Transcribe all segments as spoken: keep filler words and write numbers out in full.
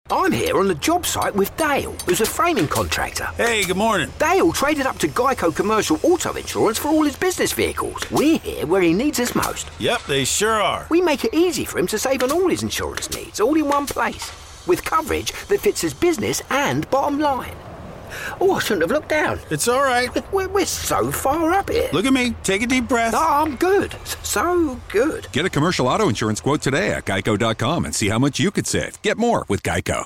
I'm here on the job site with Dale, who's a framing contractor. Hey, good morning. Dale traded up to Geico Commercial Auto Insurance for all his business vehicles. We're here where he needs us most. Yep, they sure are. We make it easy for him to save on all his insurance needs, all in one place, with coverage that fits his business and bottom line. Oh, I shouldn't have looked down. It's all right. We're, we're so far up here. Look at me. Take a deep breath. Oh, I'm good. So good. Get a commercial auto insurance quote today at geico dot com and see how much you could save. Get more with Geico.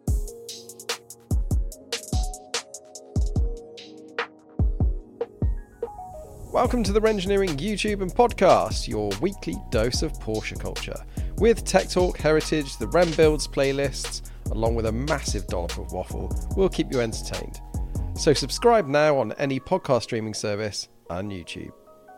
Welcome to the Rengineering YouTube and podcast, your weekly dose of Porsche culture. With Tech Talk, Heritage, the Rem Builds playlists, along with a massive dollop of waffle, we'll keep you entertained. So subscribe now on any podcast streaming service and YouTube.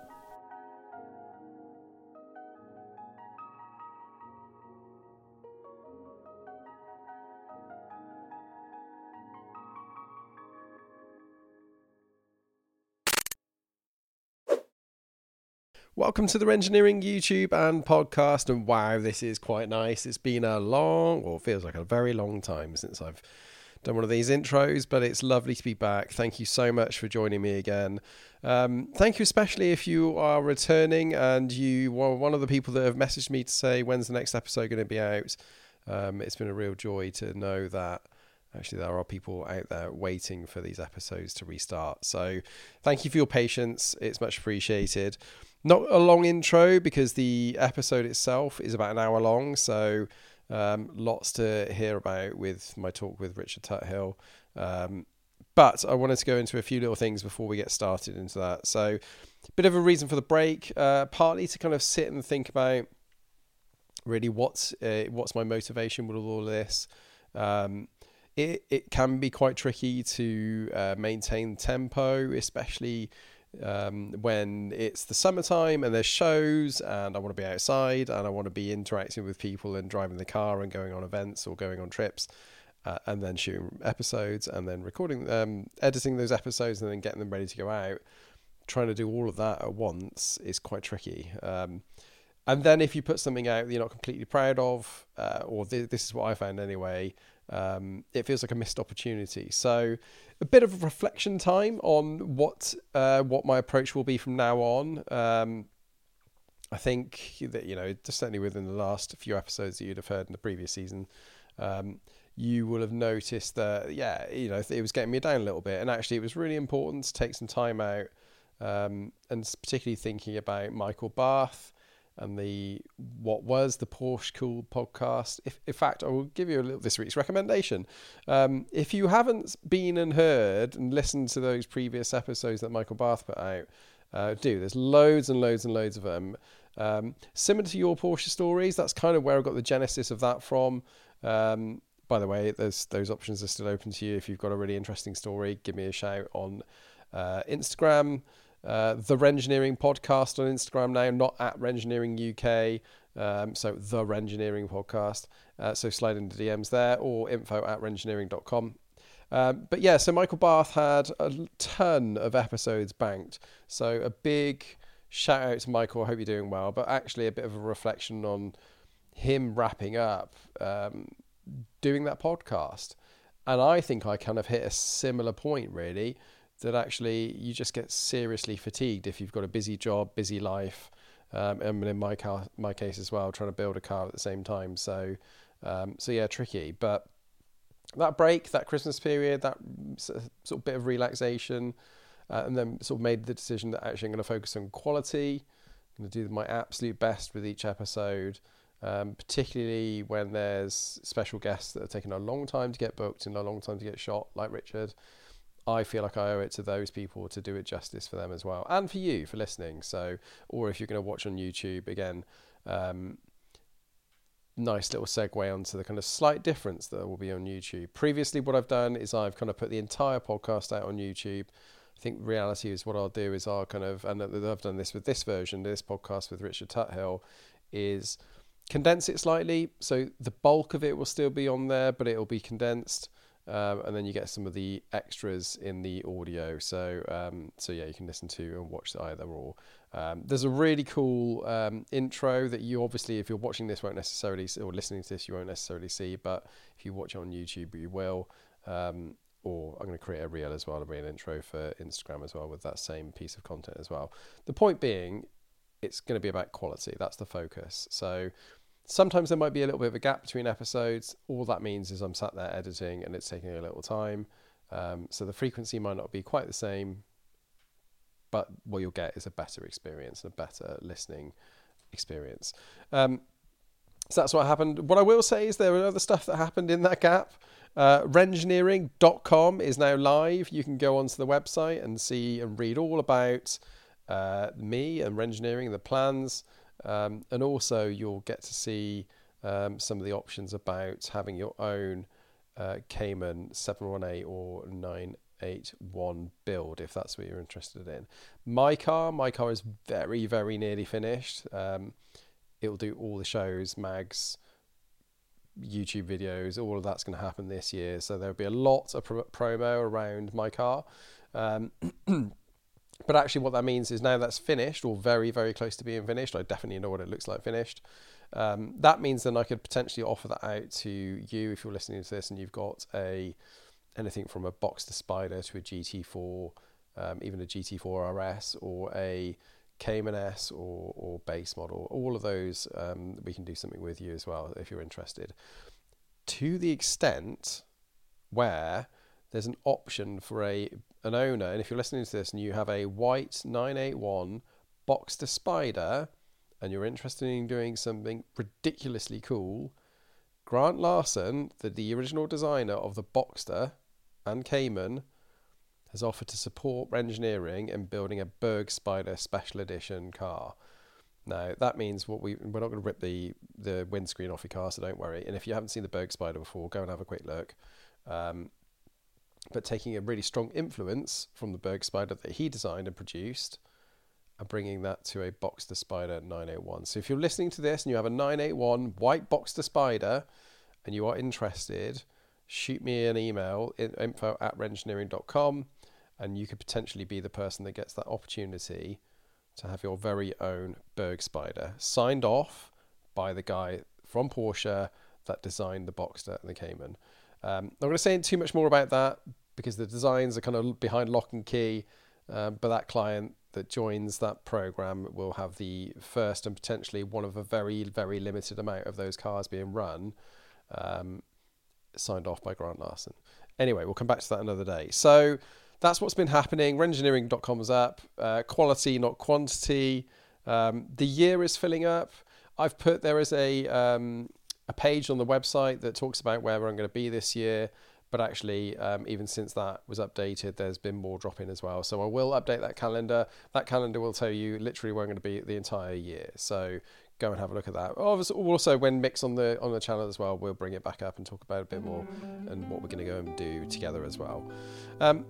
Welcome to the Rengineering YouTube and podcast, and wow, this is quite nice. It's been a long, or feels like a very long time since I've done one of these intros, but it's lovely to be back. Thank you so much for joining me again. Um, thank you especially if you are returning and you were one of the people that have messaged me to say when's the next episode going to be out. Um, it's been a real joy to know that actually there are people out there waiting for these episodes to restart. So thank you for your patience. It's much appreciated. Not a long intro because the episode itself is about an hour long, so um, lots to hear about with my talk with Richard Tuthill. Um, but I wanted to go into a few little things before we get started into that. So a bit of a reason for the break, uh, partly to kind of sit and think about really what's, uh, what's my motivation with all of this. Um, it, it can be quite tricky to uh, maintain tempo, especially um when it's the summertime and there's shows and I want to be outside and I want to be interacting with people and driving the car and going on events or going on trips, uh, and then shooting episodes and then recording um editing those episodes and then getting them ready to go out. Trying to do all of that at once is quite tricky, um and then if you put something out that you're not completely proud of, uh, or th- this is what I found anyway, um, it feels like a missed opportunity. So a bit of a reflection time on what uh, what my approach will be from now on. Um, I think that, you know, just certainly within the last few episodes that you'd have heard in the previous season, um, you will have noticed that, yeah, you know, it was getting me down a little bit. And actually it was really important to take some time out, um, and particularly thinking about Michael Barth and the what was the Porsche Cool podcast. If, in fact, I will give you a little this week's recommendation. Um, if you haven't been and heard and listened to those previous episodes that Michael Barth put out, uh, do. There's loads and loads and loads of them. Um, similar to your Porsche stories, that's kind of where I got the genesis of that from. Um, by the way, there's those options are still open to you. If you've got a really interesting story, give me a shout on uh, Instagram. Uh, the Rengineering podcast on Instagram now, not at Rengineering U K. Um, so the Rengineering podcast. Uh, so slide into D Ms there, or info at rengineering dot com. Um, but yeah, so Michael Barth had a ton of episodes banked. So a big shout out to Michael. I hope you're doing well. But actually a bit of a reflection on him wrapping up um, doing that podcast. And I think I kind of hit a similar point, really, that actually you just get seriously fatigued if you've got a busy job, busy life, um, and in my car, my case as well, trying to build a car at the same time. So, um, so yeah, tricky. But that break, that Christmas period, that sort of bit of relaxation, uh, and then sort of made the decision that actually I'm going to focus on quality. I'm going to do my absolute best with each episode, um, particularly when there's special guests that are taking a long time to get booked and a long time to get shot, like Richard. I feel like I owe it to those people to do it justice for them as well, and for you for listening. So, or if you're going to watch on YouTube, again, um, nice little segue onto the kind of slight difference that will be on YouTube. Previously, what I've done is I've kind of put the entire podcast out on YouTube. I think reality is what I'll do is I'll kind of, and I've done this with this version, this podcast with Richard Tuthill, is condense it slightly. So the bulk of it will still be on there, but it'll be condensed. Um, and then you get some of the extras in the audio. So, um, so yeah, you can listen to and watch either or. Um, there's a really cool um, intro that you obviously, if you're watching this, won't necessarily see, or listening to this, you won't necessarily see. But if you watch it on YouTube, you will. Um, or I'm going to create a reel as well, to be an intro for Instagram as well with that same piece of content as well. The point being, it's going to be about quality. That's the focus. So sometimes there might be a little bit of a gap between episodes. All that means is I'm sat there editing and it's taking a little time. Um, so the frequency might not be quite the same, but what you'll get is a better experience, a better listening experience. Um, so that's what happened. What I will say is there were other stuff that happened in that gap. Uh, Rengineering dot com is now live. You can go onto the website and see and read all about uh, me and Rengineering, the plans, um, and also you'll get to see um, some of the options about having your own uh, Cayman seven one eight or nine eighty-one build, if that's what you're interested in. My car, my car is very, very nearly finished. Um, it'll do all the shows, mags, YouTube videos, all of that's going to happen this year. So there'll be a lot of pro- promo around my car. Um, but actually what that means is now that's finished, or very, very close to being finished. I definitely know what it looks like finished. Um, that means then I could potentially offer that out to you if you're listening to this and you've got a anything from a Boxster Spider to a G T four, um, even a G T four R S or a Cayman S or, or base model. All of those um, we can do something with you as well if you're interested. To the extent where there's an option for a an owner, and if you're listening to this and you have a white nine eighty-one Boxster Spider and you're interested in doing something ridiculously cool, Grant Larson, the, the original designer of the Boxster and Cayman, has offered to support Rengineering in building a Berg Spider Special Edition car. Now, that means what we, we're not going to rip the, the windscreen off your car, so don't worry. And if you haven't seen the Berg Spider before, go and have a quick look. Um, but taking a really strong influence from the Berg Spider that he designed and produced and bringing that to a Boxster Spider nine eighty-one. So if you're listening to this and you have a nine eighty-one white Boxster Spider and you are interested, shoot me an email, info at rengineering dot com, and you could potentially be the person that gets that opportunity to have your very own Berg Spider signed off by the guy from Porsche that designed the Boxster and the Cayman. Um, I'm not going to say too much more about that because the designs are kind of behind lock and key, um, but that client that joins that program will have the first and potentially one of a very, very limited amount of those cars being run, um, signed off by Grant Larson. Anyway, we'll come back to that another day. So that's what's been happening. Rengineering dot com is up. Uh, quality, not quantity. Um, the year is filling up. I've put, there is a um, a page on the website that talks about where I'm going to be this year. But actually, um, even since that was updated, there's been more drop-in as well. So I will update that calendar. That calendar will tell you literally where I'm going to be the entire year. So go and have a look at that. Also, when Mick's on the on the channel as well, we'll bring it back up and talk about it a bit more and what we're going to go and do together as well. Um,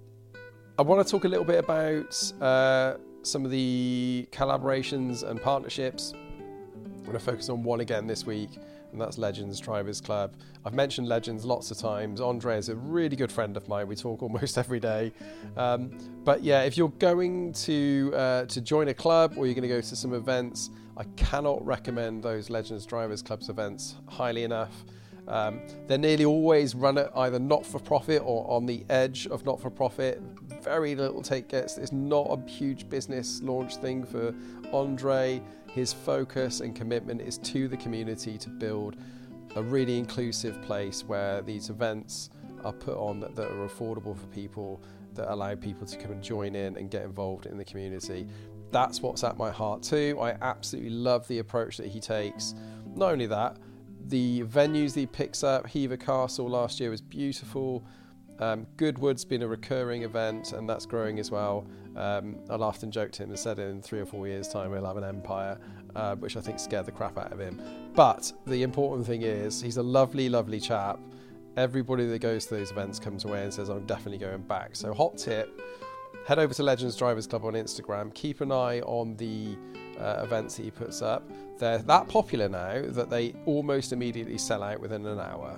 I want to talk a little bit about uh, some of the collaborations and partnerships. I'm going to focus on one again this week, and that's Legends Drivers Club. I've mentioned Legends lots of times. Andre is a really good friend of mine. We talk almost every day. Um, but yeah, if you're going to uh, to join a club or you're going to go to some events, I cannot recommend those Legends Drivers Clubs events highly enough. Um, they're nearly always run at either not-for-profit or on the edge of not-for-profit. Very little take-gets. It's not a huge business launch thing for Andre. His focus and commitment is to the community to build a really inclusive place where these events are put on that, that are affordable for people, that allow people to come and join in and get involved in the community. That's what's at my heart too. I absolutely love the approach that he takes. Not only that, the venues that he picks up, Hever Castle last year was beautiful. Um, Goodwood's been a recurring event and that's growing as well. Um, I laughed and joked to him and said in three or four years time we'll have an empire, uh, which I think scared the crap out of him. But the important thing is he's a lovely, lovely chap. Everybody that goes to those events comes away and says I'm definitely going back. So hot tip, head over to Legends Drivers Club on Instagram. Keep an eye on the uh, events that he puts up. They're that popular now that they almost immediately sell out within an hour.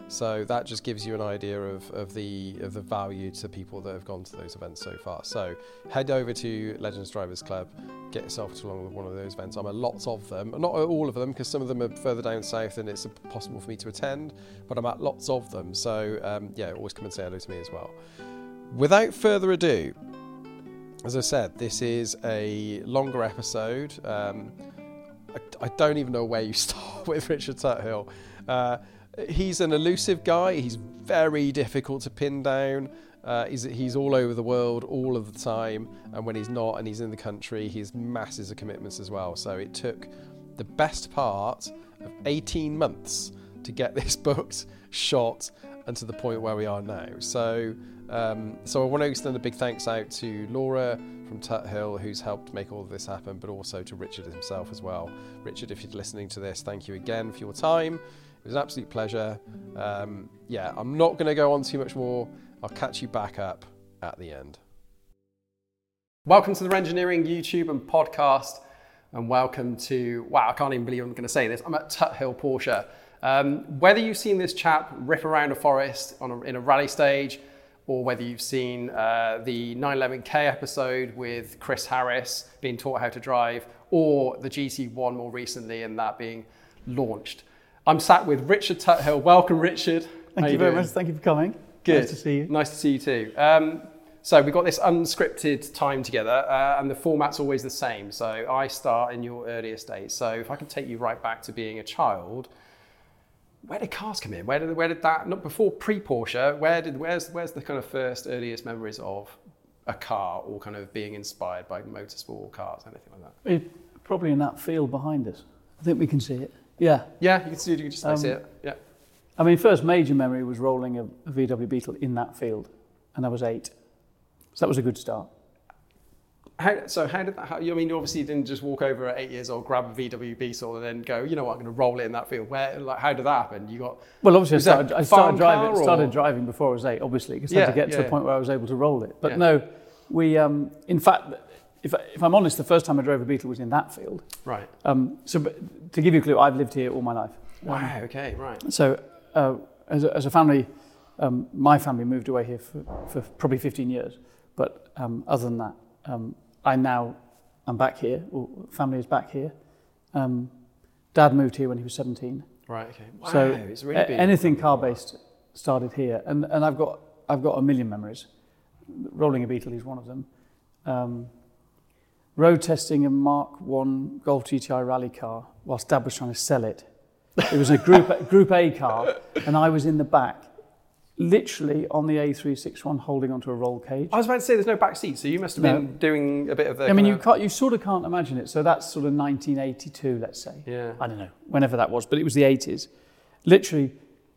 So that just gives you an idea of, of the of the value to people that have gone to those events so far. So head over to Legends Drivers Club, get yourself to along with one of those events. I'm at lots of them, not at all of them because some of them are further down south and it's possible for me to attend, but I'm at lots of them. So um, yeah, always come and say hello to me as well. Without further ado, as I said, this is a longer episode. Um, I, I don't even know where you start with Richard Tuthill. Uh, He's an elusive guy. He's very difficult to pin down. Uh, he's, he's all over the world all of the time. And when he's not and he's in the country, he has masses of commitments as well. So it took the best part of eighteen months to get this booked, shot, and to the point where we are now. So um, so I want to extend a big thanks out to Laura from Tuthill, who's helped make all of this happen, but also to Richard himself as well. Richard, if you're listening to this, thank you again for your time. It was an absolute pleasure. Um, yeah, I'm not going to go on too much more. I'll catch you back up at the end. Welcome to the Rengineering YouTube and podcast, and welcome to, wow, I can't even believe I'm going to say this. I'm at Tuthill Porsche. Um, whether you've seen this chap rip around a forest on a, in a rally stage, or whether you've seen uh, the nine eleven K episode with Chris Harris being taught how to drive, or the G T one more recently and that being launched. I'm sat with Richard Tuthill. Welcome, Richard. Thank How you very doing? much. Thank you for coming. Good. Nice to see you. Nice to see you too. Um, so we've got this unscripted time together, uh, and the format's always the same. So I start in your earliest days. So if I could take you right back to being a child, where did cars come in? Where did where did that? Not before pre-Porsche. Where did where's where's the kind of first earliest memories of a car, or kind of being inspired by motorsport cars, anything like that? It, probably in that field behind us. I think we can see it. Yeah. Yeah, you can see, you can just um, see it. Yeah. I mean, first major memory was rolling a, a V W Beetle in that field, and I was eight. So that was a good start. How, so how did that happen? I mean, you obviously didn't just walk over at eight years old, grab a V W Beetle and then go, you know what, I'm going to roll it in that field. Where, like, how did that happen? You got... Well, obviously I started, I started driving started driving before I was eight, obviously, because I yeah, had to get yeah. to the point where I was able to roll it. But yeah. no, we, um, in fact, if, if I'm honest, the first time I drove a Beetle was in that field. Right. Um, so but to give you a clue, I've lived here all my life. Wow, um, okay, right. So uh, as, a, as a family, um, my family moved away here for, for probably fifteen years. But um, other than that, um, I now am back here, or family is back here. Um, Dad moved here when he was seventeen. Right, okay. Wow, so it's really big. Anything car-based started here. And, and I've got I've got a million memories. Rolling a Beetle is one of them. Um, road testing a Mark one Golf G T I rally car whilst Dad was trying to sell it. It was a Group Group A car, and I was in the back, literally on the A three sixty-one, holding onto a roll cage. I was about to say there's no back seat, so you must have no. been doing a bit of the. I mean, you can't, you sort of can't imagine it. So that's sort of nineteen eighty-two, let's say. Yeah. I don't know, whenever that was, but it was the eighties. Literally,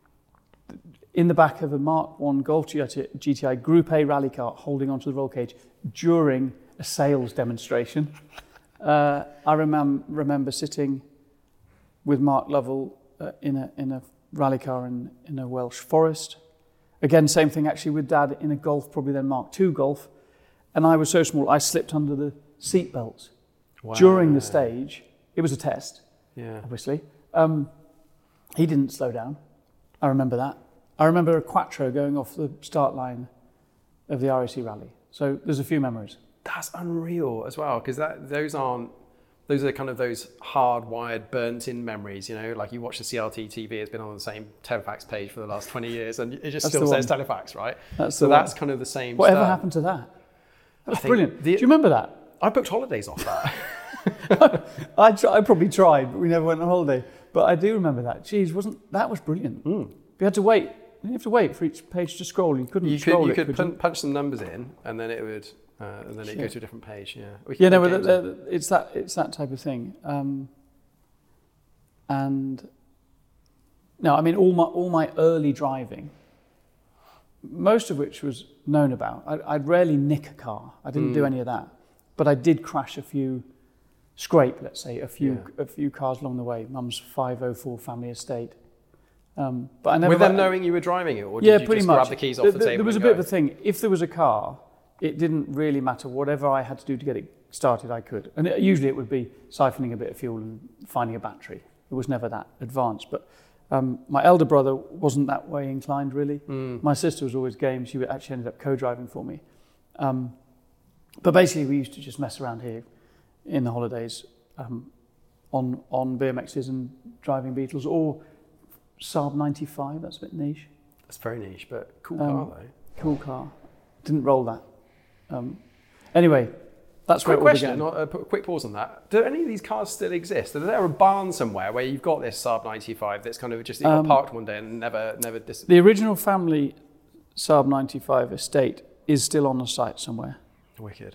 in the back of a Mark one Golf G T I Group A rally car, holding onto the roll cage during a sales demonstration. Uh, I remem- remember sitting with Mark Lovell uh, in a in a rally car in, in a Welsh forest. Again, same thing actually with Dad in a Golf, probably then Mark two Golf. And I was so small, I slipped under the seat belts wow. during the stage. It was a test, yeah. obviously. Um, he didn't slow down. I remember that. I remember a Quattro going off the start line of the R A C rally. So there's a few memories. That's unreal as well, because that those aren't, those are kind of those hardwired, burnt-in memories, you know, like you watch the C R T T V, it's been on the same Telefax page for the last twenty years, and it just that's still says Telefax, right? That's so the that's one. kind of the same Whatever stuff. happened to that? That was I brilliant. The, Do you remember that? I booked holidays off that. I, try, I probably tried, but we never went on holiday. But I do remember that. Geez, wasn't that was brilliant. Mm. We had to wait. You have to wait for each page to scroll. You couldn't you scroll could, you it. could could punch, you? punch some numbers in, and then it would, uh, and then it go to a different page. Yeah. We Yeah, no, but the, the, it's that it's that type of thing. Um, and no, I mean all my all my early driving, most of which was known about. I, I'd rarely nick a car. I didn't mm. do any of that, but I did crash a few, scrape, let's say, a few yeah. a few cars along the way. Mum's five oh four family estate. Um, but I never. With them like, knowing you were driving it, or did yeah, you pretty just much. grab the keys off the, the, the table? There was a and bit go? of a thing. If there was a car, it didn't really matter. Whatever I had to do to get it started, I could. And it, usually it would be siphoning a bit of fuel and finding a battery. It was never that advanced. But Um, my elder brother wasn't that way inclined, really. Mm. My sister was always game. She actually ended up co-driving for me. Um, but basically, we used to just mess around here in the holidays um, on on B M Xs and driving Beetles, or Saab ninety-five. That's a bit niche. That's very niche, but cool um, car though. Cool car. Didn't roll that. Um, anyway, that's quick where it question. Not, uh, put a quick pause on that. Do any of these cars still exist? Is there a barn somewhere where you've got this Saab ninety-five that's kind of just um, parked one day and never never disappeared? The original family Saab ninety-five estate is still on the site somewhere. Wicked.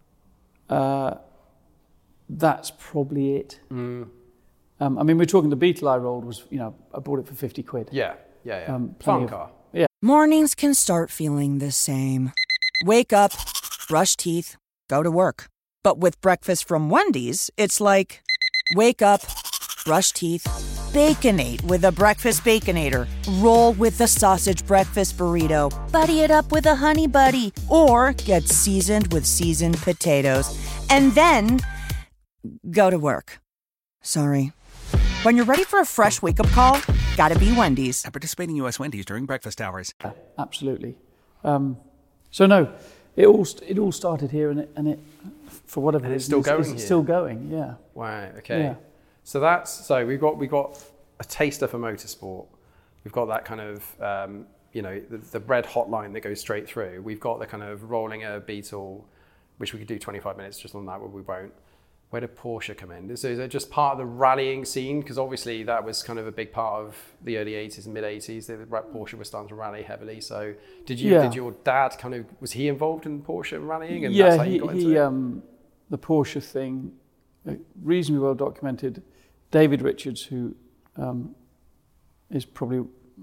Uh, that's probably it. Mm. Um, I mean, we're talking the Beetle I rolled was, you know, I bought it for fifty quid. Yeah, yeah, yeah. Um, Fun of, car. Yeah. Mornings can start feeling the same. Wake up, brush teeth, go to work. But with breakfast from Wendy's, it's like, wake up, brush teeth, Baconate with a breakfast Baconator. Roll with the sausage breakfast burrito. Buddy it up with a honey buddy. Or get seasoned with seasoned potatoes. And then go to work. Sorry. When you're ready for a fresh wake-up call, gotta be Wendy's. At participating U S Wendy's during breakfast hours. Yeah, absolutely. Um, so no, it all it all started here, and it and it for whatever and reason, it's still going. It's, here. it's still going. Yeah. Wow. Okay. Yeah. So that's so we've got we've got a taster for motorsport. We've got that kind of um, you know the, the red hot line that goes straight through. We've got the kind of rolling a Beetle, which we could do twenty-five minutes just on that, but we won't. Where did Porsche come in? So is it just part of the rallying scene? Because obviously that was kind of a big part of the early eighties and mid eighties. The Porsche was starting to rally heavily. So did you? Yeah. Did your dad kind of was he involved in Porsche rallying? And yeah, that's how he, you got into he it? um, the Porsche thing, uh, reasonably well documented. David Richards, who um, is probably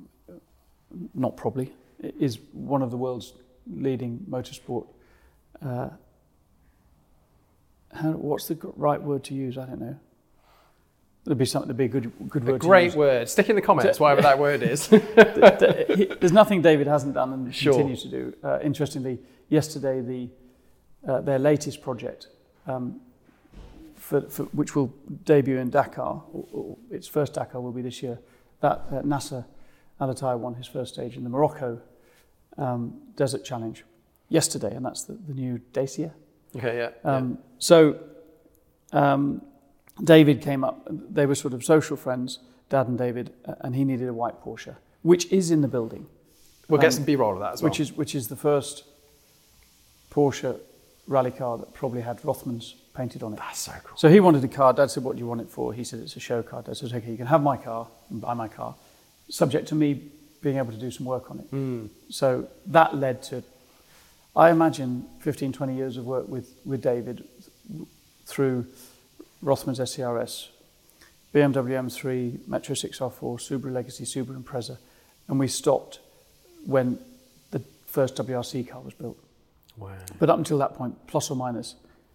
not probably is one of the world's leading motorsport. Uh, How, what's the right word to use? I don't know. There'd be something to be a good, good word. A great to use. word. Stick in the comments, whatever that word is. There's nothing David hasn't done and Sure. continues to do. Uh, interestingly, yesterday the uh, their latest project, um, for, for which will debut in Dakar, or, or its first Dakar will be this year. That uh, Nasser Al-Attiyah won his first stage in the Morocco um, Desert Challenge yesterday, and that's the, the new Dacia. Okay, yeah. Um, yeah. So um, David came up. They were sort of social friends, Dad and David, and he needed a white Porsche, which is in the building. We'll get um, some B-roll of that as well. Which is which is the first Porsche rally car that probably had Rothmans painted on it. That's so cool. So he wanted a car. Dad said, "What do you want it for?" He said, "It's a show car." Dad said, "Okay, you can have my car and buy my car, subject to me being able to do some work on it." Mm. So that led to, I imagine, fifteen, twenty years of work with, with David through Rothmans S C R S, B M W M three, Metro six R four, Subaru Legacy, Subaru Impreza, and we stopped when the first W R C car was built. Wow. But up until that point, plus or minus,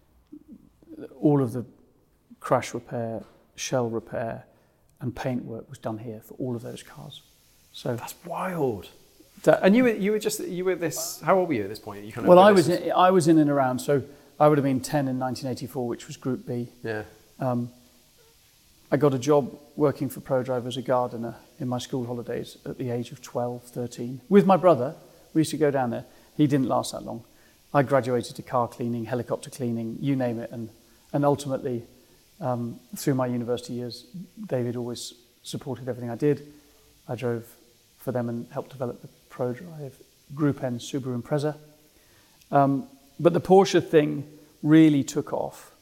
all of the crash repair, shell repair, and paint work was done here for all of those cars. So That's wild. that, And you were you were just you were this. How old were you at this point? You kind of well, I this- was in, I was in and around. So I would have been ten in nineteen eighty-four, which was Group B. Yeah. Um, I got a job working for ProDrive as a gardener in my school holidays at the age of twelve, thirteen. With my brother, we used to go down there. He didn't last that long. I graduated to car cleaning, helicopter cleaning, you name it. And, and ultimately, um, through my university years, David always supported everything I did. I drove for them and helped develop the ProDrive Group N Subaru Impreza. Um, but the Porsche thing really took off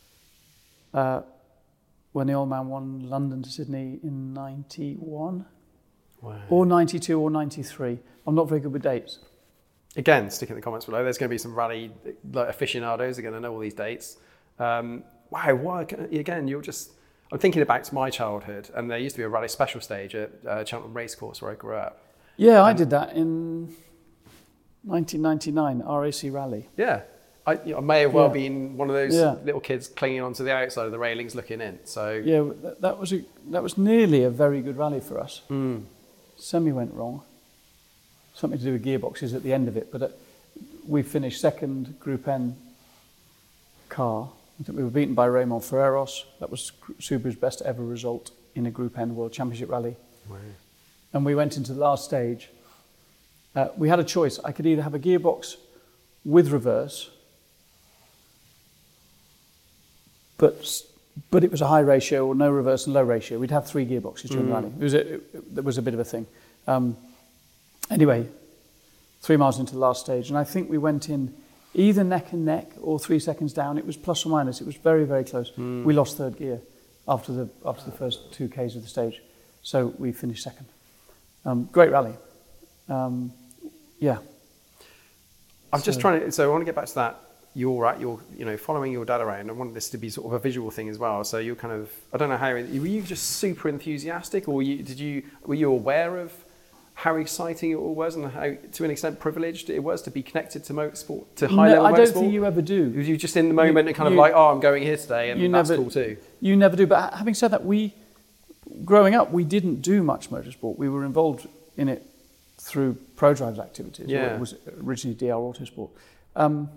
uh, when the old man won London to Sydney in ninety-one, Wow. or ninety-two or ninety-three. I'm not very good with dates. Again, stick in the comments below. There's going to be some rally like aficionados. Are going to know all these dates. Um, wow. Why? Again, you're just. I'm thinking back to my childhood, and there used to be a rally special stage at uh, Cheltenham Racecourse where I grew up. Yeah, I did that in nineteen ninety-nine, R A C Rally. Yeah. I, you know, I may have well Yeah. been one of those Yeah. little kids clinging onto the outside of the railings looking in. So Yeah, that, that was a, that was nearly a very good rally for us. mm. Semi went wrong. Something to do with gearboxes at the end of it, but uh, we finished second Group N car. I think we were beaten by Raymond Ferreros. That was Subaru's best ever result in a Group N World Championship rally. Wow. And we went into the last stage. Uh, we had a choice. I could either have a gearbox with reverse, but but it was a high ratio, or no reverse and low ratio. We'd have three gearboxes during Mm. the rally. It was a, it, it was a bit of a thing. Um, anyway, three miles into the last stage, and I think we went in either neck and neck or three seconds down. It was plus or minus. It was very, very close. Mm. We lost third gear after the after the first two Ks of the stage, so we finished second. Um, great rally. Um, yeah. I'm just So- trying to. So I want to get back to that. You're at your, you know, following your dad around. I want this to be sort of a visual thing as well. So you're kind of, I don't know how. Were you just super enthusiastic, or you, did you were you aware of how exciting it all was and how, to an extent, privileged it was to be connected to motorsport, to high No, level I motorsport? don't think you ever do. Was you just in the moment You- and kind of you- like, oh, I'm going here today, and you that's never- cool too. You never do. But having said that, we, growing up, we didn't do much motorsport. We were involved in it through ProDrive's activities. Yeah. Or it was originally D R Autosport. Um,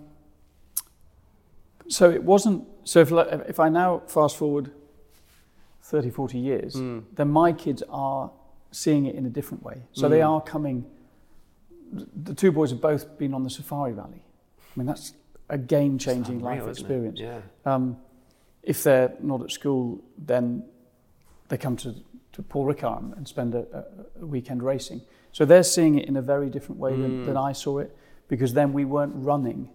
so it wasn't. So if if I now fast forward thirty, forty years, Mm. then my kids are seeing it in a different way. So they Mm. are coming. The two boys have both been on the Safari Rally. I mean, that's a game-changing It's life unreal, isn't it? experience. Yeah. Um, if they're not at school, then they come to, to Paul Ricard and spend a, a, a weekend racing. So they're seeing it in a very different way than, Mm. than I saw it, because then we weren't running.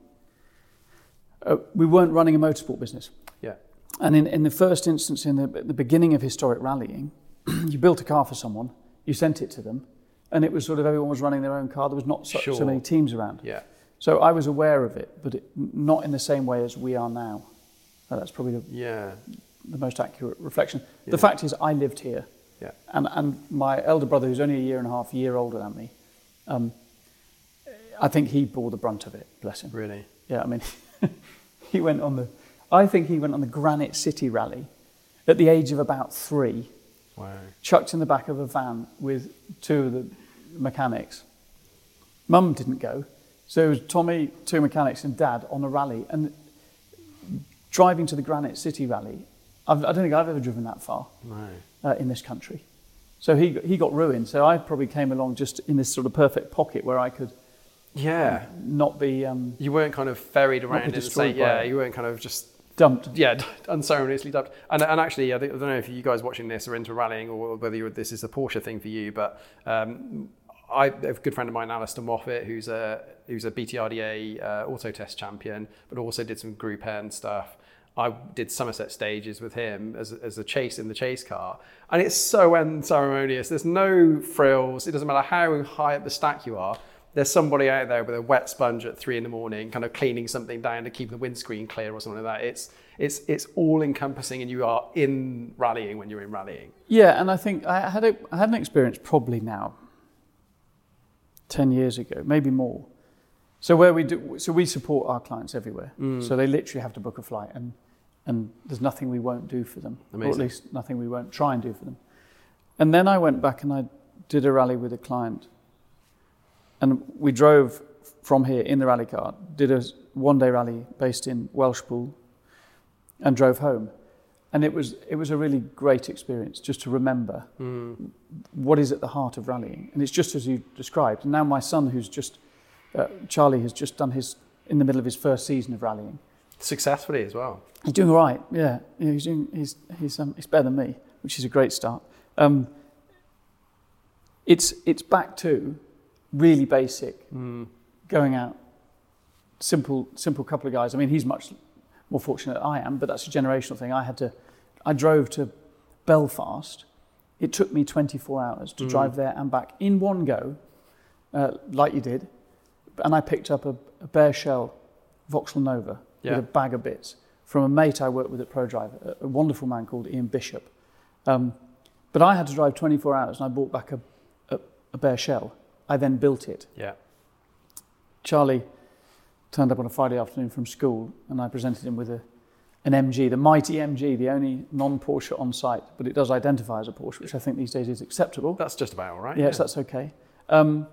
Uh, we weren't running a motorsport business. Yeah. And in, in the first instance, in the, the beginning of historic rallying, you built a car for someone, you sent it to them, and it was sort of everyone was running their own car. There was not so, Sure. so many teams around. Yeah. So I was aware of it, but it, not in the same way as we are now. Uh, that's probably the, Yeah. the most accurate reflection. Yeah. The fact is, I lived here, Yeah. and, and my elder brother, who's only a year and a half, a year older than me, um, I think he bore the brunt of it, bless him. Really. Yeah, I mean, he went on the, I think he went on the Granite City Rally at the age of about three, Wow. chucked in the back of a van with two of the mechanics. Mum didn't go, so it was Tommy, two mechanics, and Dad on a rally. And driving to the Granite City Rally, I've, I don't think I've ever driven that far Right. uh, in this country. So he he got ruined. So I probably came along just in this sort of perfect pocket where I could Yeah. not be um, You weren't kind of ferried be around in the destroyed same, by yeah, it. you weren't kind of just, dumped. yeah, unceremoniously dumped. And, and actually, I, think, I don't know if you guys watching this are into rallying or whether you're, this is a Porsche thing for you, but um, I have a good friend of mine, Alistair Moffat, who's a who's a B T R D A uh, auto test champion, but also did some Group N stuff. I did Somerset stages with him as, as a chase in the chase car. And it's so unceremonious. There's no frills. It doesn't matter how high up the stack you are. There's somebody out there with a wet sponge at three in the morning, kind of cleaning something down to keep the windscreen clear or something like that. It's it's it's all encompassing, and you are in rallying when you're in rallying. Yeah, and I think I had a, I had an experience probably now, ten years ago, maybe more. So where we do, so we support our clients everywhere. Mm. So they literally have to book a flight, and and there's nothing we won't do for them, or at Amazing. least nothing we won't try and do for them. And then I went back and I did a rally with a client, and we drove from here in the rally car, did a one-day rally based in Welshpool, and drove home. And it was it was a really great experience just to remember Mm. what is at the heart of rallying. And it's just as you described. And now my son, who's just, uh, Charlie, has just done his, in the middle of his first season of rallying. Successfully as well. He's doing all right, yeah. yeah he's, doing, he's, he's, um, he's better than me, which is a great start. Um, it's, it's back to really basic, Mm. going out, simple, simple couple of guys. I mean, he's much more fortunate than I am, but that's a generational thing. I had to, I drove to Belfast. It took me twenty-four hours to Mm. drive there and back in one go, uh, like you did. And I picked up a, a bare shell Vauxhall Nova Yeah. with a bag of bits from a mate I worked with at ProDrive, a, a wonderful man called Ian Bishop. Um, but I had to drive twenty-four hours, and I brought back a, a, a bare shell. I then built it. Yeah. Charlie turned up on a Friday afternoon from school, and I presented him with a, an M G, the mighty M G, the only non-Porsche on site, but it does identify as a Porsche, which I think these days is acceptable. That's just about all right. Yes, that's okay. Um,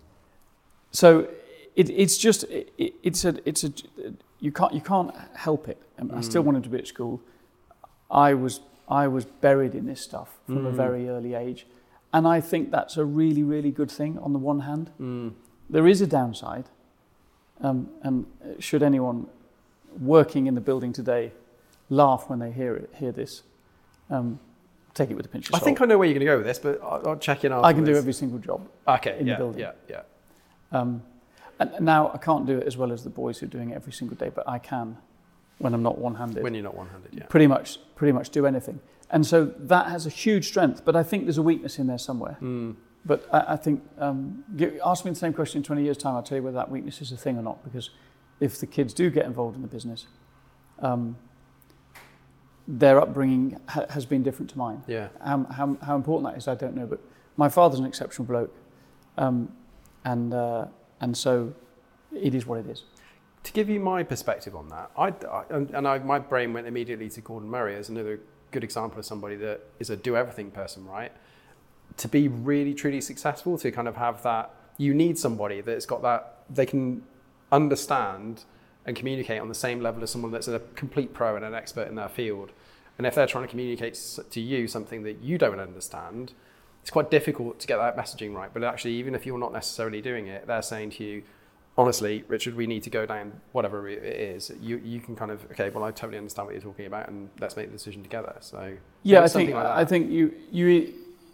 so it, it's just it, it's a it's a you can't you can't help it. I, mean, I still Mm. wanted to be at school. I was I was buried in this stuff from a Mm. very early age, and I think that's a really, really good thing on the one hand. Mm. There is a downside, um, and should anyone working in the building today laugh when they hear it, hear this, um, take it with a pinch of I salt. think I know where you're going to go with this, but I'll, I'll check in afterwards. I can do every single job okay, in yeah, the building. Yeah, yeah, um, and now I can't do it as well as the boys who are doing it every single day, but I can when I'm not one-handed. When you're not one-handed, yeah. Pretty much, pretty much do anything. And so that has a huge strength, but I think there's a weakness in there somewhere. Mm. But I, I think, um, give, ask me the same question in twenty years' time, I'll tell you whether that weakness is a thing or not, because if the kids do get involved in the business, um, their upbringing ha- has been different to mine. Yeah. How, how, how important that is, I don't know, but my father's an exceptional bloke, um, and uh, and so it is what it is. To give you my perspective on that, I, I and I, my brain went immediately to Gordon Murray as another good example of somebody that is a do-everything person, right? To be really, truly successful, to kind of have that, you need somebody that's got that, they can understand and communicate on the same level as someone that's a complete pro and an expert in their field. And if they're trying to communicate to you something that you don't understand, it's quite difficult to get that messaging right. But actually, even if you're not necessarily doing it, they're saying to you, honestly, Richard, we need to go down whatever it is. You you can kind of, okay, well, I totally understand what you're talking about, and let's make the decision together. So yeah, I something think like that. I think you you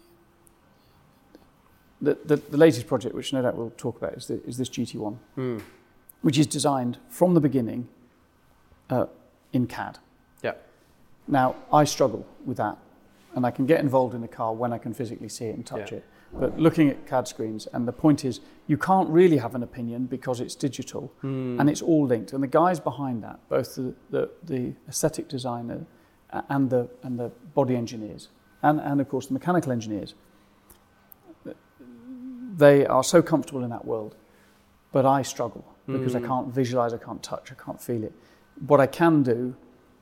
the, the the latest project, which no doubt we'll talk about, is the, is this G T one, mm. which is designed from the beginning uh, in C A D. Yeah. Now I struggle with that, and I can get involved in the car when I can physically see it and touch yeah. it. But looking at C A D screens, and the point is, you can't really have an opinion because it's digital mm. and it's all linked. And the guys behind that, both the, the, the aesthetic designer and the and the body engineers, and, and of course the mechanical engineers, they are so comfortable in that world. But I struggle because mm. I can't visualize, I can't touch, I can't feel it. What I can do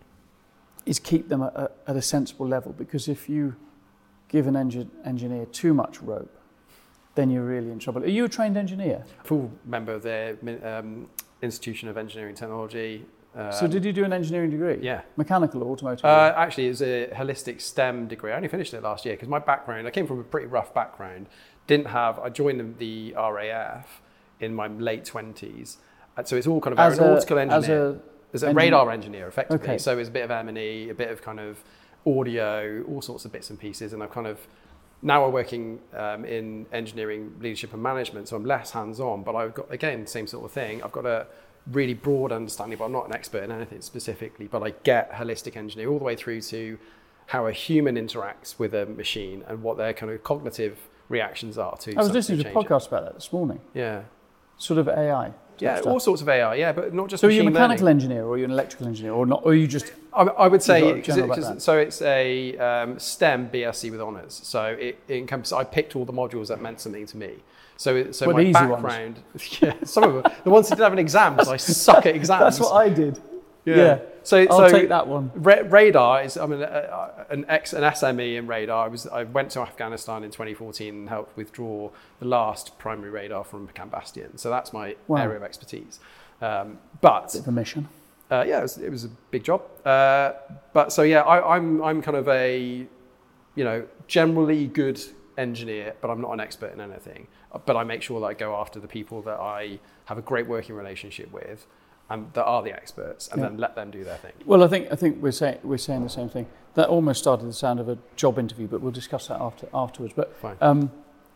is keep them at a, at a sensible level, because if you give an engi- engineer too much rope, then you're really in trouble. Are you a trained engineer? Full member of the um, Institution of Engineering Technology. Um, so did you do an engineering degree? Yeah. Mechanical or automotive? Uh, actually, it was a holistic STEM degree. I only finished it last year because my background, I came from a pretty rough background. Didn't have, I joined the R A F in my late twenties. And so it's all kind of as aeronautical a, engineer. As a, as a engineer. radar engineer, effectively. Okay. So it's a bit of M and E, a bit of kind of audio, all sorts of bits and pieces. And I've kind of, now I'm working um, in engineering, leadership and management, so I'm less hands-on, but I've got, again, same sort of thing. I've got a really broad understanding, but I'm not an expert in anything specifically, but I get holistic engineering all the way through to how a human interacts with a machine and what their kind of cognitive reactions are to I was something listening to a changing. podcast about that this morning. Yeah. Sort of A I. Yeah, stuff. all sorts of A I, yeah, but not just So machine you're a mechanical learning. engineer, or you're an electrical engineer, or not? Or you just? I, I would say, got a cause general it, cause, background. so it's a um, STEM B S c with honours. So it, it encompasses, I picked all the modules that meant something to me. So, it, so What, my the easy background, yeah, some of them, the ones that didn't have an exam, because I suck at exams. That's what I did. Yeah. Yeah. So, I'll so take that one. Ra- radar is, I mean, uh, an ex, an S M E in radar. I was, I went to Afghanistan in twenty fourteen and helped withdraw the last primary radar from Camp Bastion. So that's my Wow. area of expertise. Um, but Bit of a mission. uh, yeah, it was, it was a big job. Uh, but so yeah, I, I'm I'm kind of a, you know, generally good engineer, but I'm not an expert in anything. But I make sure that I go after the people that I have a great working relationship with, and that are the experts, and Yeah. then let them do their thing. Well, I think I think we're saying we're saying the same thing. That almost started the sound of a job interview, but we'll discuss that after afterwards. But Fine. um,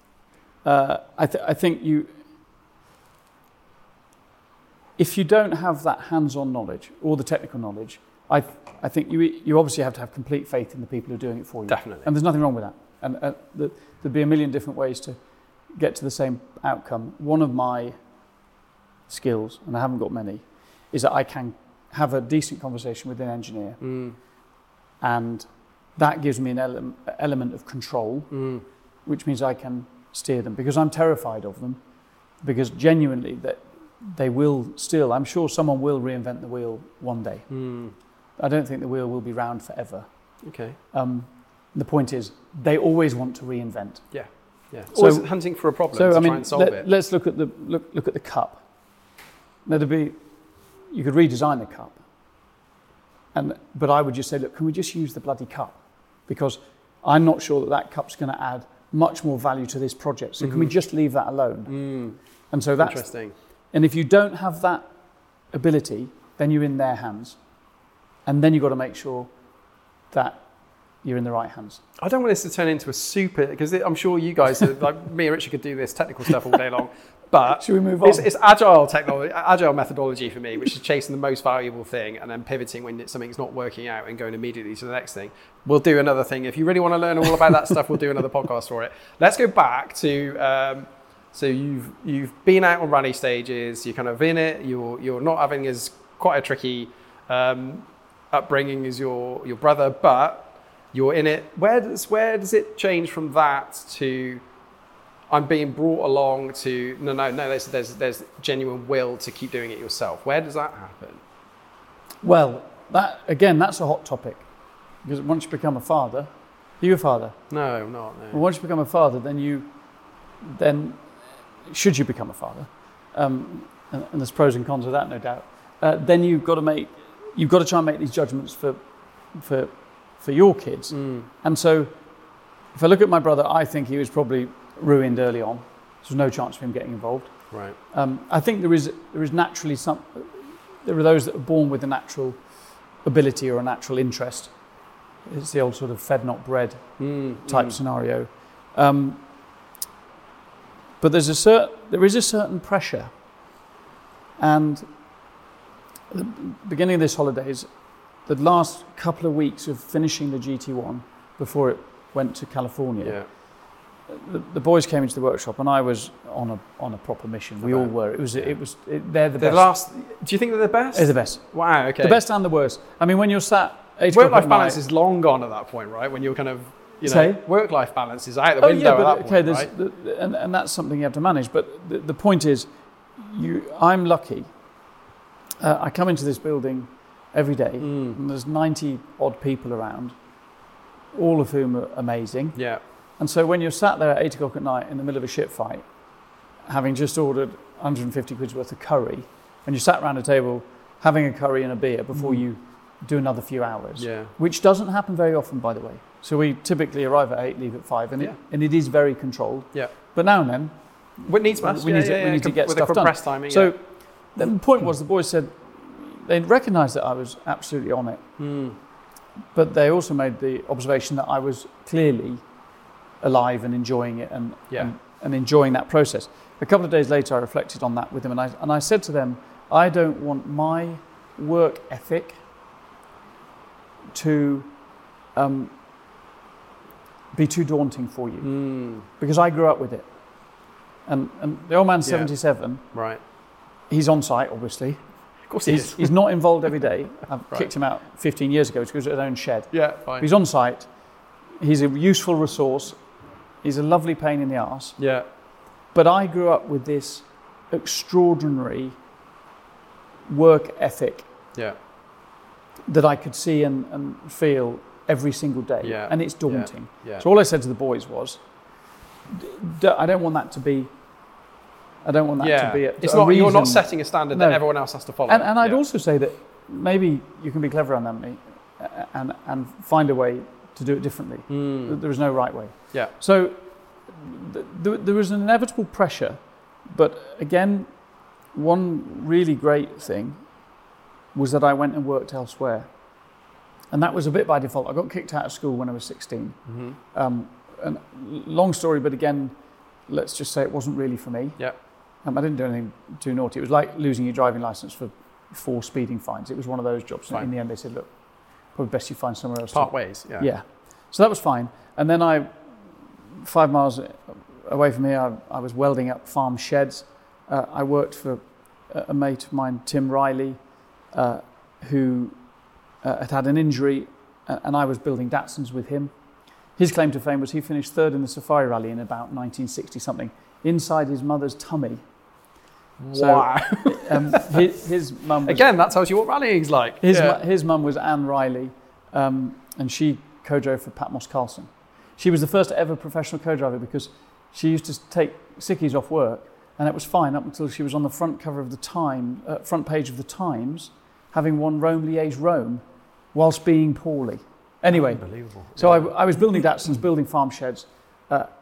uh, I, th- I think you, if you don't have that hands-on knowledge or the technical knowledge, I th- I think you you obviously have to have complete faith in the people who are doing it for you. Definitely. And there's nothing wrong with that. And uh, the, there'd be a million different ways to get to the same outcome. One of my skills, and I haven't got many, is that I can have a decent conversation with an engineer, Mm. and that gives me an ele- element of control, Mm. which means I can steer them, because I'm terrified of them, because genuinely that they will still, I'm sure someone will reinvent the wheel one day. Mm. I don't think the wheel will be round forever. Okay. Um, the point is, they always want to reinvent. Yeah. Yeah. So- Always hunting for a problem So to I try mean, and solve let, it. let's look at the look look at the cup. Now, to be, you could redesign the cup, and but I would just say, look, can we just use the bloody cup? Because I'm not sure that that cup's going to add much more value to this project. So mm-hmm. can we just leave that alone? Mm. And so that's interesting. And if you don't have that ability, then you're in their hands. And then you've got to make sure that you're in the right hands. I don't want this to turn into a super, because I'm sure you guys, like me and Richard, could do this technical stuff all day long. But should we move on? It's, it's agile technology, agile methodology for me, which is chasing the most valuable thing and then pivoting when something's not working out and going immediately to the next thing. We'll do another thing. If you really want to learn all about that stuff, we'll do another podcast for it. Let's go back to, um, so you've you've been out on rally stages, you're kind of in it, you're you're not having as quite a tricky um, upbringing as your your brother, but you're in it. Where does where does it change from that to I'm being brought along to no no no there's there's there's genuine will to keep doing it yourself? Where does that happen? Well, that again, that's a hot topic, because once you become a father, are you a father? No, I'm not. No. Well, once you become a father, then you then should you become a father, um, and, and there's pros and cons of that, no doubt. Uh, then you've got to make you've got to try and make these judgments for for for your kids. Mm. And so, if I look at my brother, I think he was probably ruined early on. There's no chance of him getting involved. Right. Um, I think there is there is naturally some. There are those that are born with a natural ability or a natural interest. It's the old sort of fed not bred mm, type mm. scenario. Um, but there's a cer- there is a certain pressure. And at the beginning of this holidays, the last couple of weeks of finishing the G T one before it went to California, Yeah. the, the boys came into the workshop and I was on a on a proper mission. We all were. It was it was it, they're the The best. last. Do you think they're the best? They're the best. Wow. Okay. The best and the worst. I mean, when you're sat eight o'clock Work-life at balance night- is long gone at that point, right? When you're kind of, you know, Say? work-life balance is out the Oh window yeah, but at that okay, point, there's right? the, and and that's something you have to manage. But the, the point is, you I'm lucky. Uh, I come into this building every day, Mm. and there's ninety odd people around, all of whom are amazing. Yeah. And so when you're sat there at eight o'clock at night in the middle of a shit fight, having just ordered one hundred fifty quid's worth of curry, and you sat around a table having a curry and a beer before Mm. you do another few hours, Yeah. which doesn't happen very often, by the way. So we typically arrive at eight, leave at five, and, Yeah. it, and it is very controlled. Yeah. But now and then, What needs must. we yeah, need to, yeah, we yeah. need to Com- get with stuff the done. compressed timing. So yeah. the point was, the boys said they recognised that I was absolutely on it, Mm. but they also made the observation that I was clearly alive and enjoying it and, Yeah. and, and enjoying that process. A couple of days later, I reflected on that with them, and I, and I said to them, I don't want my work ethic to um, be too daunting for you, Mm. because I grew up with it. And, and the old man's Yeah. seventy-seven, Right. he's on site, obviously. Of course he He's, is. he's not involved every day. I've Right. kicked him out fifteen years ago because he was at his own shed. Yeah. Fine. He's on site. He's a useful resource. He's a lovely pain in the arse. Yeah. But I grew up with this extraordinary work ethic Yeah. that I could see and, and feel every single day. Yeah. And it's daunting. Yeah. So all I said to the boys was, d- d- I don't want that to be, I don't want that yeah. to be a, it's a not. You're not reason- setting a standard No. that everyone else has to follow. And, and I'd Yeah. also say that maybe you can be clever on that, me, uh, and, and find a way to do it differently. Mm. There is no right way. Yeah. So th- th- there was an inevitable pressure, but again, one really great thing was that I went and worked elsewhere. And that was a bit by default. I got kicked out of school when I was sixteen. Mm-hmm. Um, and long story, but again, let's just say it wasn't really for me. Yeah. Um, I didn't do anything too naughty. It was like losing your driving license for four speeding fines. It was one of those jobs. And Fine. in the end, they said, look, probably best you find somewhere else. to Part ways. Yeah. yeah. So that was fine. And then I, five miles away from here, I, I was welding up farm sheds. Uh, I worked for a, a mate of mine, Tim Riley, uh, who uh, had had an injury, uh, and I was building Datsuns with him. His claim to fame was he finished third in the Safari Rally in about nineteen sixty something, inside his mother's tummy. So, Wow. um, his, his mum was, Again, that tells you what rallying's like. his, yeah. mu- his mum was Anne Riley, um, and she co-drove for Pat Moss-Carlson. She was the first ever professional co-driver because she used to take sickies off work, and it was fine up until she was on the front cover of the Time, uh, front page of the Times, having won Rome Liège Rome, whilst being poorly. Anyway, Unbelievable. so I, I was building Datsuns, building farm sheds, uh,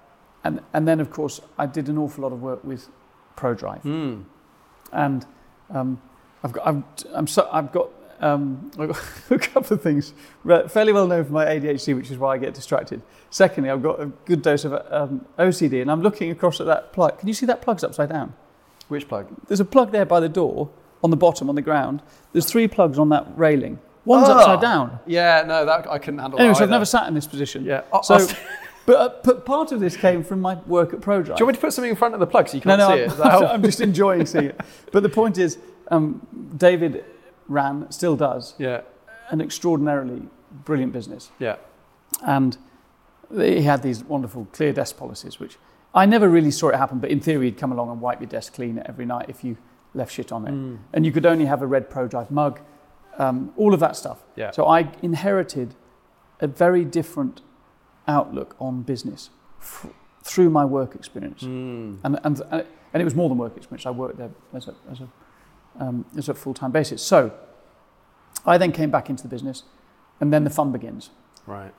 and and then of course I did an awful lot of work with ProDrive, Mm. and um, I've got I'm, I'm so I've got. Um, I've got a couple of things. Fairly well known for my A D H D, which is why I get distracted. Secondly, I've got a good dose of um, O C D, and I'm looking across at that plug. Can you see that plug's upside down? Which plug? There's a plug there by the door, on the bottom, on the ground. There's three plugs on that railing. One's Oh. upside down. Yeah, no, that I couldn't handle Anyway, that so I've either. never sat in this position. Yeah. Oh, So, I'll st- but, uh, but part of this came from my work at ProDrive. Do you want me to put something in front of the plug so you No, can't no, see I'm, it? Does that help? I'm just enjoying seeing it. But the point is, um, David ran, still does, Yeah, an extraordinarily brilliant business. yeah. And he had these wonderful clear desk policies, which I never really saw it happen, but in theory he'd come along and wipe your desk clean every night if you left shit on it. Mm. And you could only have a red ProDrive mug, um, all of that stuff. Yeah. So I inherited a very different outlook on business f- through my work experience. Mm. And, and, and it was more than work experience. I worked there as a, as a, um, as a full-time basis. So I then came back into the business, and then the fun begins. Right.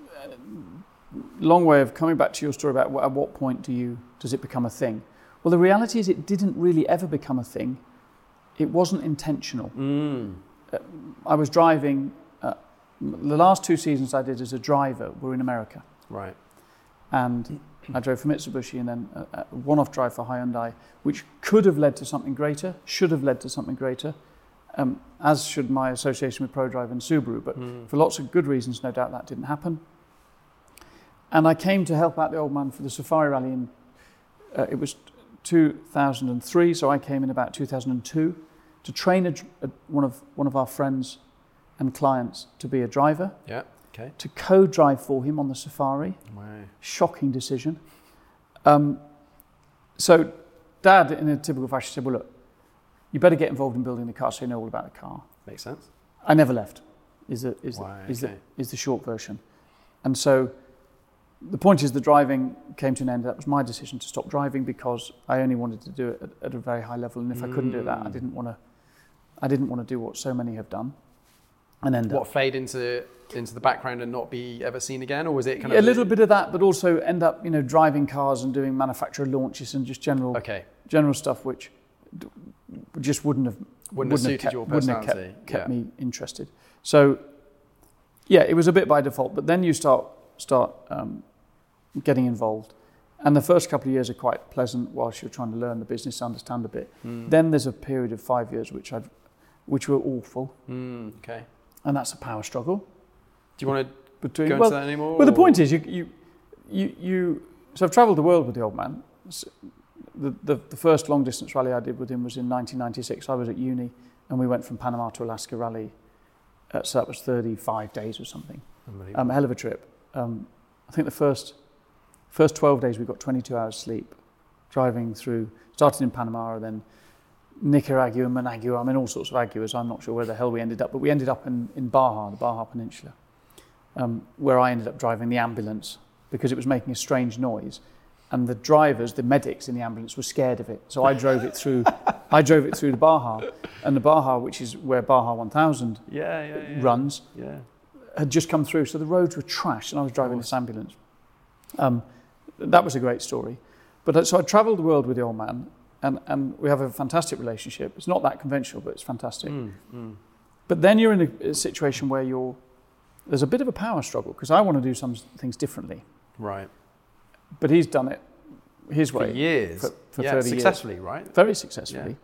Long way of coming back to your story about at what point do you does it become a thing? Well, the reality is it didn't really ever become a thing. It wasn't intentional. Mm. Uh, I was driving. Uh, the last two seasons I did as a driver were in America, Right. and I drove for Mitsubishi and then a, a one-off drive for Hyundai, which could have led to something greater, should have led to something greater, um, as should my association with ProDrive and Subaru. But Mm. for lots of good reasons, no doubt that didn't happen. And I came to help out the old man for the Safari Rally in, uh, it was two thousand three, so I came in about two thousand two to train a, a, one of one of our friends and clients to be a driver, Yeah. Okay. to co-drive for him on the Safari. Wow. Shocking decision. Um, so Dad, in a typical fashion, said, well, look, you better get involved in building the car so you know all about the car. Makes sense. I never left, is the, is Wow, the, is okay. the, is the short version. And so the point is the driving came to an end. That was my decision to stop driving because I only wanted to do it at, at a very high level. And if I couldn't do that, I didn't want to I didn't want to do what so many have done and end What, up. fade into into the background and not be ever seen again, or was it kind Yeah, of a little bit of that, but also end up, you know, driving cars and doing manufacturer launches and just general Okay. general stuff which d- just wouldn't have Wouldn't have suited kept, your wouldn't have personality. kept, kept Yeah. me interested. So yeah, it was a bit by default, but then you start start um, getting involved, and the first couple of years are quite pleasant whilst you're trying to learn the business, understand a bit. Mm. Then there's a period of five years which I've which were awful, Mm. Okay. and that's a power struggle Do you want to between. go well, into that anymore? well, the or- point is, you you you, you so I've travelled the world with the old man. S- The, the the first long distance rally I did with him was in nineteen ninety-six. I was at uni, and we went from Panama to Alaska rally. Uh, so that was thirty-five days or something. Unbelievable. Um, a hell of a trip. Um, I think the first first twelve days we got twenty-two hours sleep, driving through. Started in Panama, and then Nicaragua, Managua. I mean, all sorts of aguas. I'm not sure where the hell we ended up, but we ended up in in Baja, the Baja Peninsula, um, where I ended up driving the ambulance because it was making a strange noise. And the drivers, the medics in the ambulance, were scared of it. So I drove it through. I drove it through the Baja, and the Baja, which is where Baja one thousand Yeah, yeah, yeah. runs, Yeah. had just come through. So the roads were trash, and I was driving this ambulance. Um, that was a great story. But uh, so I travelled the world with the old man, and, and we have a fantastic relationship. It's not that conventional, but it's fantastic. Mm, mm. But then you're in a, a situation where you're there's a bit of a power struggle because I want to do some things differently. Right. But he's done it his For way. years. For, for yeah, thirty years. successfully, right? Very successfully.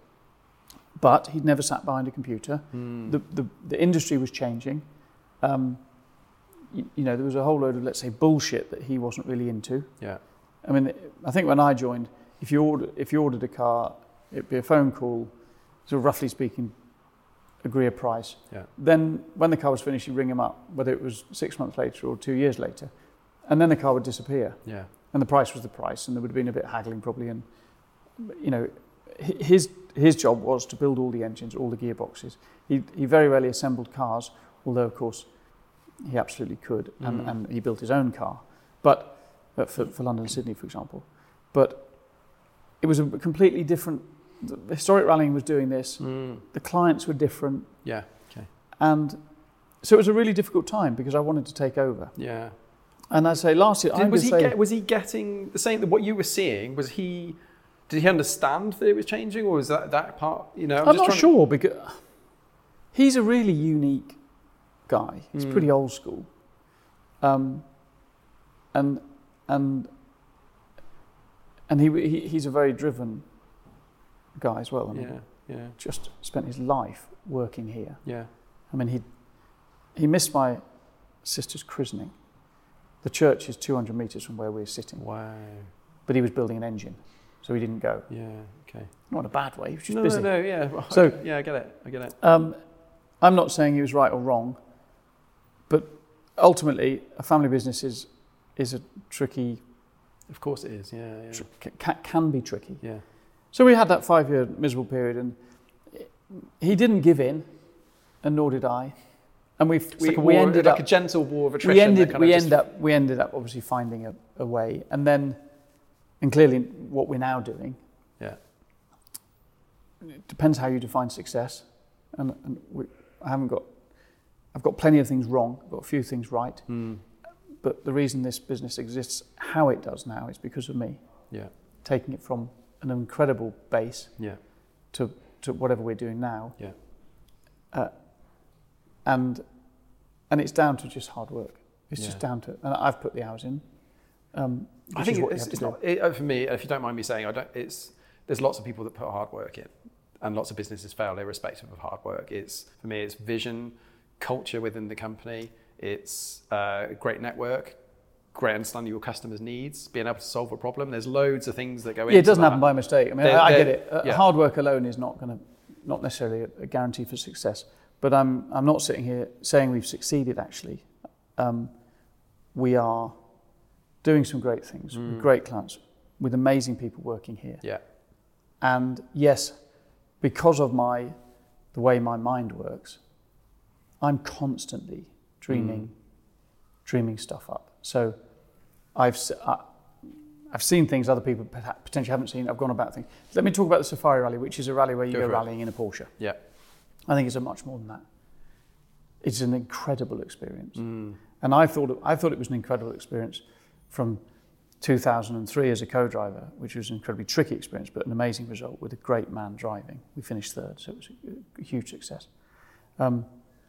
But he'd never sat behind a computer. Mm. The, the the industry was changing. Um, you, you know, there was a whole load of, let's say, bullshit that he wasn't really into. Yeah. I mean, I think when I joined, if you order, if you ordered a car, it'd be a phone call, sort of roughly speaking, agree a price. Yeah. Then when the car was finished, you ring him up, whether it was six months later or two years later, and then the car would disappear. Yeah. And the price was the price, and there would have been a bit of haggling probably. And you know, hi- his his job was to build all the engines, all the gearboxes. He he very rarely assembled cars, although of course he absolutely could, and, Mm. and he built his own car. But uh, for for London and Sydney, for example, but it was a completely different. The Historic Rallying was doing this. Mm. The clients were different, Yeah. Okay. and so it was a really difficult time because I wanted to take over. Yeah. And I say last year, I Did, was, would he say, get, was he getting the same, what you were seeing, was he, did he understand that it was changing, or was that, that part, you know? I'm, I'm just not sure, because he's a really unique guy. He's Mm. pretty old school. Um, and and and he, he he's a very driven guy as well. I mean, Yeah, yeah, just spent his life working here. yeah. I mean, he he missed my sister's christening. The church is two hundred metres from where we were sitting, Wow. but he was building an engine, so he didn't go. Yeah, okay. Not in a bad way, he was just No, busy. no, no, yeah. Well, So- okay, yeah, I get it, I get it. Um, I'm not saying he was right or wrong, but ultimately, a family business is is a tricky, Of course it is, yeah, yeah. tr- ca- can be tricky. Yeah, So we had that five-year miserable period, and he didn't give in, and nor did I. And we it's we, like a we war, ended like up a gentle war of attrition. we that ended kind of we just- end up we ended up obviously finding a, a way, and then and clearly what we're now doing. Yeah, It depends how you define success, and, and we, I haven't got. I've got plenty of things wrong. I've got a few things right. mm. But the reason this business exists, how it does now, is because of me yeah, taking it from an incredible base yeah, to to whatever we're doing now, yeah. uh, and and it's down to just hard work. It's just Yeah. down to, and I've put the hours in. Um, I which think is what it's, you have it's to do. not, it, uh, for me, if you don't mind me saying, I don't, it's, there's lots of people that put hard work in, and lots of businesses fail irrespective of hard work. It's, for me, it's vision, culture within the company, it's uh, a great network, great understanding your customers' needs, being able to solve a problem. There's loads of things that go into Yeah, it doesn't that. happen by mistake. I mean, They're- I, I get they're- it. Uh, yeah. Hard work alone is not going to, not necessarily a, a guarantee for success. But I'm I'm not sitting here saying we've succeeded. Actually, um, we are doing some great things Mm. with great clients, with amazing people working here. Yeah, And yes, because of my the way my mind works, I'm constantly dreaming, dreaming stuff up. So I've s- I, I've seen things other people perha- potentially haven't seen. I've gone about things. Let me talk about the Safari Rally, which is a rally where you Go go, for it. rallying in a Porsche. yeah, I think it's a much more than that. It's an incredible experience, Mm. and I thought it, I thought it was an incredible experience from two thousand three as a co-driver, which was an incredibly tricky experience, but an amazing result with a great man driving. We finished third, so it was a, a huge success. Um,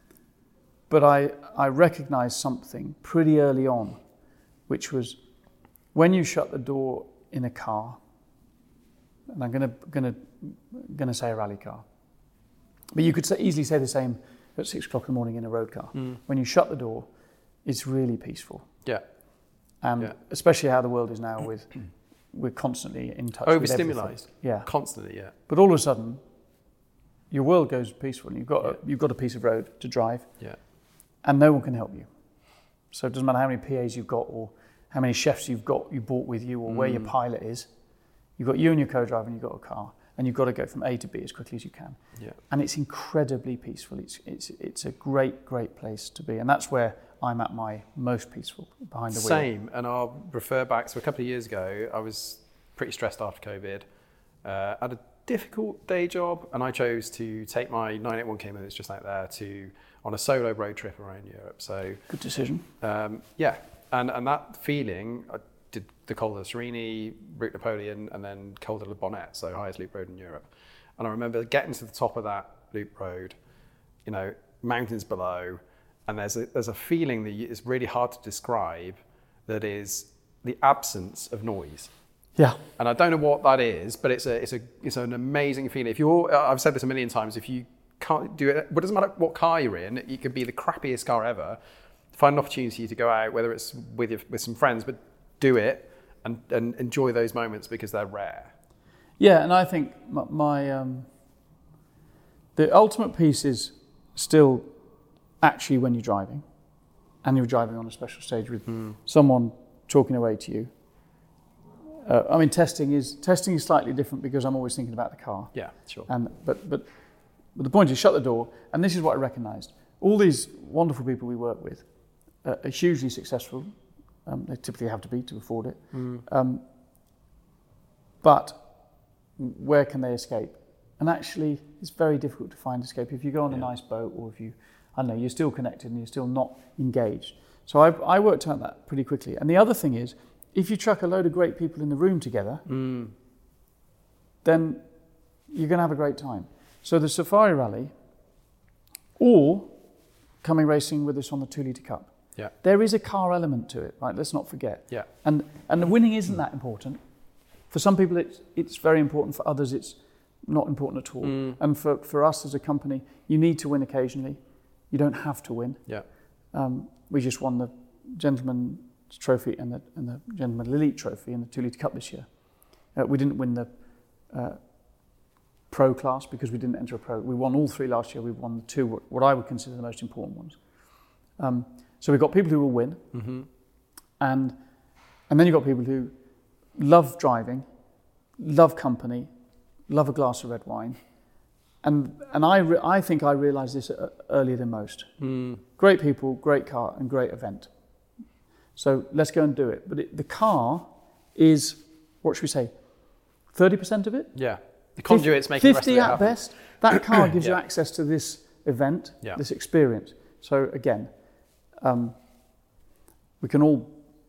but I I recognised something pretty early on, which was when you shut the door in a car, and I'm gonna gonna gonna say a rally car, but you could say, easily say the same at six o'clock in the morning in a road car. Mm. When you shut the door, it's really peaceful. yeah. And Yeah. especially how the world is now with, we're constantly in touch with everything. Overstimulated. Yeah. Constantly, yeah. But all of a sudden, your world goes peaceful and you've got, a, you've got a piece of road to drive Yeah. and no one can help you. So it doesn't matter how many P As you've got or how many chefs you've got, you brought with you or where your pilot is. You've got you and your co-driver and you've got a car and you've got to go from A to B as quickly as you can. Yeah. And it's incredibly peaceful. It's, it's, it's a great, great place to be. And that's where I'm at my most peaceful, behind the wheel. Same, and I'll refer back to a couple of years ago. I was pretty stressed after COVID. Uh, I had a difficult day job, and I chose to take my nine eighty-one Cayman that's just out there to on a solo road trip around Europe. So Good decision. um, yeah, and and that feeling, I did the Col de Serini, Route Napoleon, and then Col de la Bonette, so highest loop road in Europe. And I remember getting to the top of that loop road, you know, mountains below. And there's a, there's a feeling that is really hard to describe that is the absence of noise. Yeah. And I don't know what that is, but it's a it's a it's an amazing feeling. If you're, I've said this a million times, if you can't do it, it doesn't matter what car you're in, it could be the crappiest car ever. Find an opportunity to go out, whether it's with your, with some friends, but do it and, and enjoy those moments because they're rare. Yeah, and I think my, my um, the ultimate piece is still actually when you're driving, and you're driving on a special stage with Mm. someone talking away to you. Uh, I mean, testing is testing is slightly different because I'm always thinking about the car. Yeah, sure. And but but but the point is, shut the door, and this is what I recognised. All these wonderful people we work with uh, are hugely successful. Um, they typically have to be to afford it. Mm. Um, but where can they escape? And actually, it's very difficult to find escape. If you go on a Yeah. nice boat, or if you, I don't know, you're still connected and you're still not engaged. So I, I worked out that pretty quickly. And the other thing is, if you chuck a load of great people in the room together, Mm. then you're going to have a great time. So the Safari Rally, or coming racing with us on the two litre Cup, Yeah. there is a car element to it, right? Let's not forget. Yeah. And and the winning isn't that important. For some people, it's it's very important. For others, it's not important at all. Mm. And for, for us as a company, you need to win occasionally. You don't have to win. Yeah. Um, we just won the Gentleman's Trophy and the and the Gentleman Elite Trophy in the two litre Cup this year. Uh, we didn't win the uh, Pro class because we didn't enter a Pro. We won all three last year. We won the two, what, what I would consider the most important ones. Um, so we've got people who will win, Mm-hmm. and and then you've got people who love driving, love company, love a glass of red wine, and and I re- I think I realised this uh, earlier than most. Mm. Great people, great car, and great event. So let's go and do it. But it, the car is, what should we say, thirty percent of it? Yeah. The conduit's making the rest of fifty it at happen. best. That car gives you Yeah. access to this event, Yeah. this experience. So again, um, we can all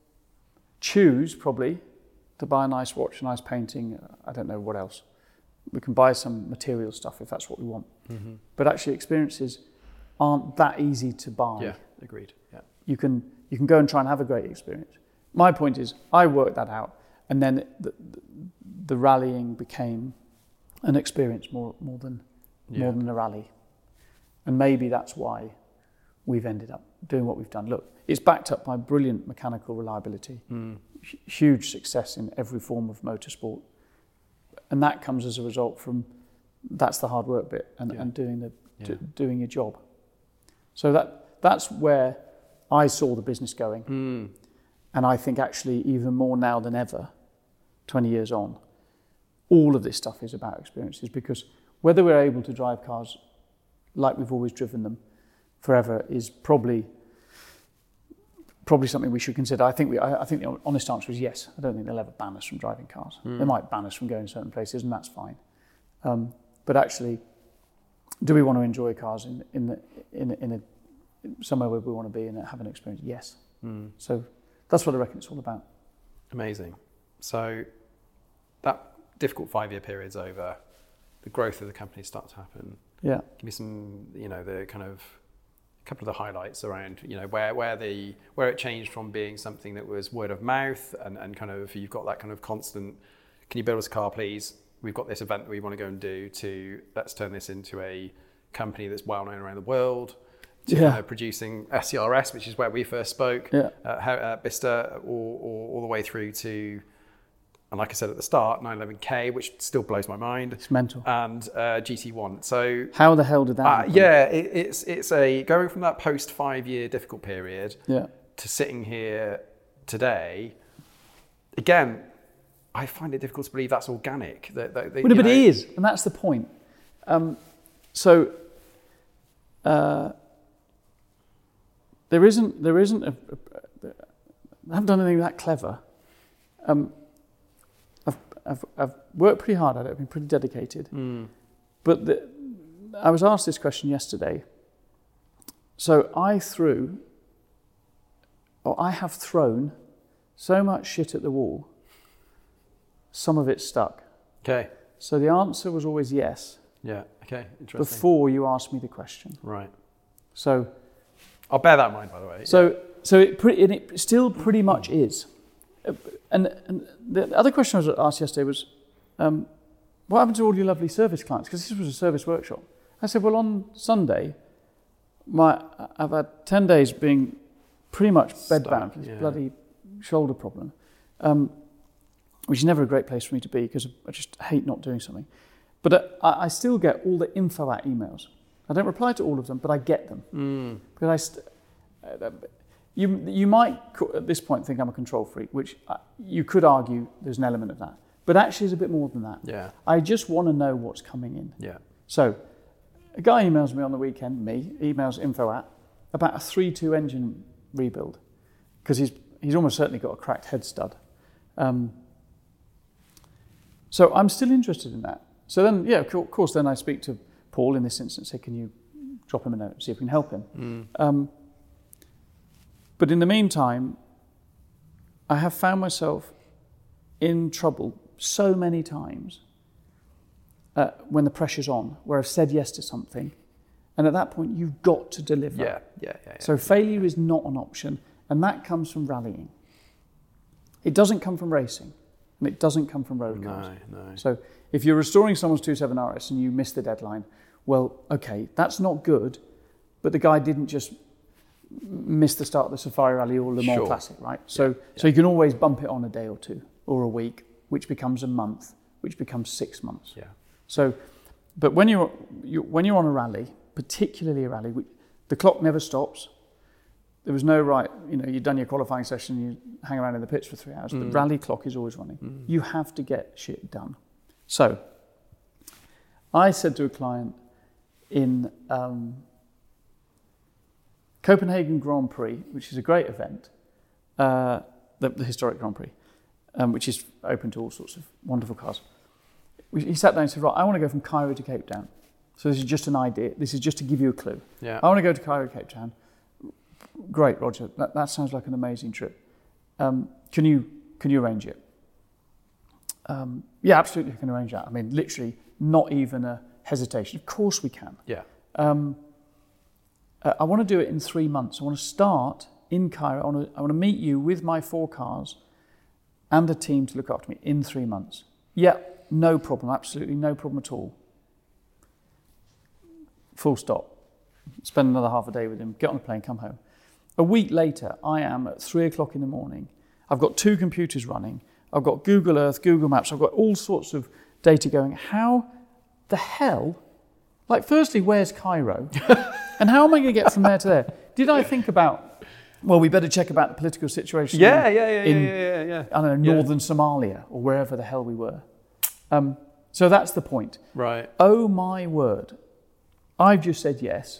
choose probably to buy a nice watch, a nice painting, I don't know what else. We can buy some material stuff if that's what we want. Mm-hmm. But actually experiences aren't that easy to buy. Yeah. Agreed. Yeah. You can you can go and try and have a great experience. My point is, I worked that out, and then the, the, the rallying became an experience more more than Yeah. more than a rally, and maybe that's why we've ended up doing what we've done. Look, it's backed up by brilliant mechanical reliability, Mm. H- huge success in every form of motorsport, and that comes as a result from that's the hard work bit and, Yeah. and doing the Yeah. d- doing your job. So that that's where I saw the business going. Mm. And I think actually even more now than ever, twenty years on, all of this stuff is about experiences, because whether we're able to drive cars like we've always driven them forever is probably probably something we should consider. I think we, I, I think the honest answer is yes. I don't think they'll ever ban us from driving cars. Mm. They might ban us from going certain places, and that's fine. Um, but actually, do we want to enjoy cars in in the, in a, in a somewhere where we want to be and have an experience? Yes. Mm. So that's what I reckon it's all about. Amazing. So that difficult five-year period's over. The growth of the company starts to happen. Yeah. Give me some, you know, the kind of a couple of the highlights around, you know, where where the where it changed from being something that was word of mouth and, and kind of you've got that kind of constant, can you build us a car, please? We've got this event that we want to go and do, to let's turn this into a company that's well known around the world. To Yeah. kind of producing S C R S, which is where we first spoke, Yeah. uh, how, uh, Bista, or, or all the way through to, and like I said at the start, nine eleven K, which still blows my mind. It's mental. And uh, G T one. So How the hell did that uh, happen? yeah, it, it's it's a going from that post five year difficult period Yeah. to sitting here today. Again, I find it difficult to believe that's organic. That, that, that, Well, no, you but know- it is, and that's the point. Um, so uh, there isn't there isn't a, a, a, I haven't done anything that clever. Um, I've, I've I've worked pretty hard at it. I've been pretty dedicated. Mm. But the, I was asked this question yesterday. So I threw, or I have thrown, so much shit at the wall. Some of it stuck. Okay. So the answer was always yes Yeah. Okay. Interesting. before you asked me the question. Right. So I'll bear that in mind, by the way. so so it pretty and it still pretty much is. Uh, And and the other question I was asked yesterday was, um, what happened to all your lovely service clients? Because this was a service workshop. I said, well, on Sunday, my I've had ten days being pretty much bedbound for this yeah. bloody shoulder problem, um, which is never a great place for me to be because I just hate not doing something. But uh, I, I still get all the info at emails. I don't reply to all of them, but I get them. Mm. Because I st- uh, you you might co- at this point think I'm a control freak, which uh, you could argue there's an element of that. But actually, it's a bit more than that. Yeah. I just want to know what's coming in. Yeah. So, a guy emails me on the weekend, me, emails info at, about a three two engine rebuild, because he's he's almost certainly got a cracked head stud. Um, so I'm still interested in that. So then, yeah, of cour- of course, then I speak to Paul in this instance, say, can you drop him a note, see if we can help him? Mm. Um, But in the meantime, I have found myself in trouble so many times uh, when the pressure's on, where I've said yes to something, and at that point you've got to deliver. Yeah, yeah, yeah. yeah. So failure is not an option, and that comes from rallying. It doesn't come from racing, and it doesn't come from road cars. No, no. So if you're restoring someone's two seven R S and you miss the deadline, well, okay, that's not good, but the guy didn't just miss the start of the Safari Rally or Le Mans Sure. Classic, right? So, Yeah, so you can always bump it on a day or two or a week, which becomes a month, which becomes six months. Yeah. So, but when you're you, when you're on a rally, particularly a rally, which, the clock never stops. There was no right, you know, you've done your qualifying session, you hang around in the pits for three hours. Mm. The rally clock is always running. Mm. You have to get shit done. So, I said to a client in um, Copenhagen Grand Prix, which is a great event, uh, the, the historic Grand Prix, um, which is open to all sorts of wonderful cars. He sat down and said, right, I want to go from Cairo to Cape Town. So this is just an idea. This is just to give you a clue. Yeah. I want to go to Cairo, Cape Town. Great, Roger. That, that sounds like an amazing trip. Um, can you can you arrange it? Um, yeah, absolutely, I can arrange that. I mean, literally, not even a hesitation. Of course we can. Yeah. Um, uh, I want to do it in three months. I want to start in Cairo. I want to, I want to meet you with my four cars and a team to look after me in three months. Yeah, no problem. Absolutely no problem at all. Full stop. Spend another half a day with him, get on a plane, come home. A week later, I am at three o'clock in the morning. I've got two computers running. I've got Google Earth, Google Maps. I've got all sorts of data going. How the hell, like firstly, where's Cairo? And how am I going to get from there to there? Did I think about, well, we better check about the political situation Yeah, in, yeah, yeah, in yeah, yeah, yeah. I don't know, Yeah. northern Somalia or wherever the hell we were. Um, so that's the point. Right. Oh my word. I've just said yes.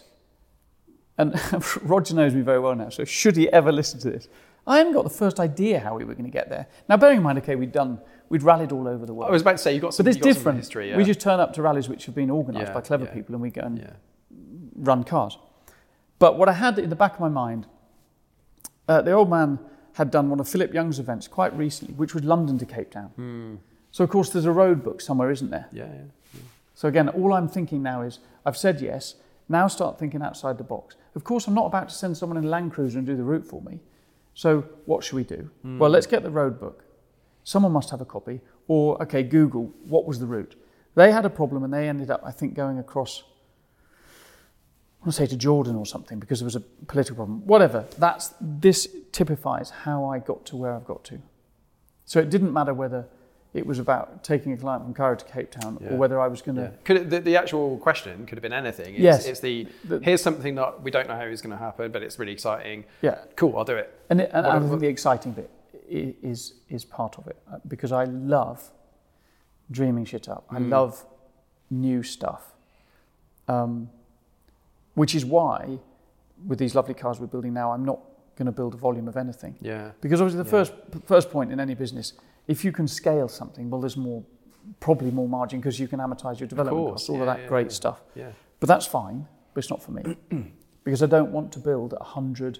And Roger knows me very well now, so should he ever listen to this, I hadn't got the first idea how we were going to get there. Now, bearing in mind, okay, we'd done, we'd rallied all over the world. I was about to say, you've got some, but it's you've got some different. history. Yeah. We just turn up to rallies which have been organised Yeah, by clever yeah. people, and we go and Yeah. run cars. But what I had in the back of my mind, uh, the old man had done one of Philip Young's events quite recently, which was London to Cape Town. Hmm. So, of course, there's a road book somewhere, isn't there? Yeah, yeah. yeah. So again, all I'm thinking now is, I've said yes, now start thinking outside the box. Of course, I'm not about to send someone in a Land Cruiser and do the route for me. So what should we do? Mm. Well, let's get the road book. Someone must have a copy. Or, okay, Google, what was the route? They had a problem and they ended up, I think, going across, I want to say to Jordan or something, because there was a political problem. Whatever, that's, this typifies how I got to where I've got to. So it didn't matter whether it was about taking a client from Cairo to Cape Town, Yeah. or whether I was going to... Yeah. Could it, the, the actual question could have been anything. It's, Yes. It's the, The- here's something that we don't know how is going to happen, but it's really exciting. Yeah. Cool, I'll do it. And, it, and What- I what- think the exciting bit i- is is part of it, uh, because I love dreaming shit up. I Mm. love new stuff, um, which is why, with these lovely cars we're building now, I'm not going to build a volume of anything. Yeah. Because obviously the Yeah. first first point in any business, if you can scale something, well, there's more, probably more margin because you can amortize your development course, costs, all yeah, of that yeah, great yeah. stuff. Yeah. But that's fine, but it's not for me. Because I don't want to build a hundred,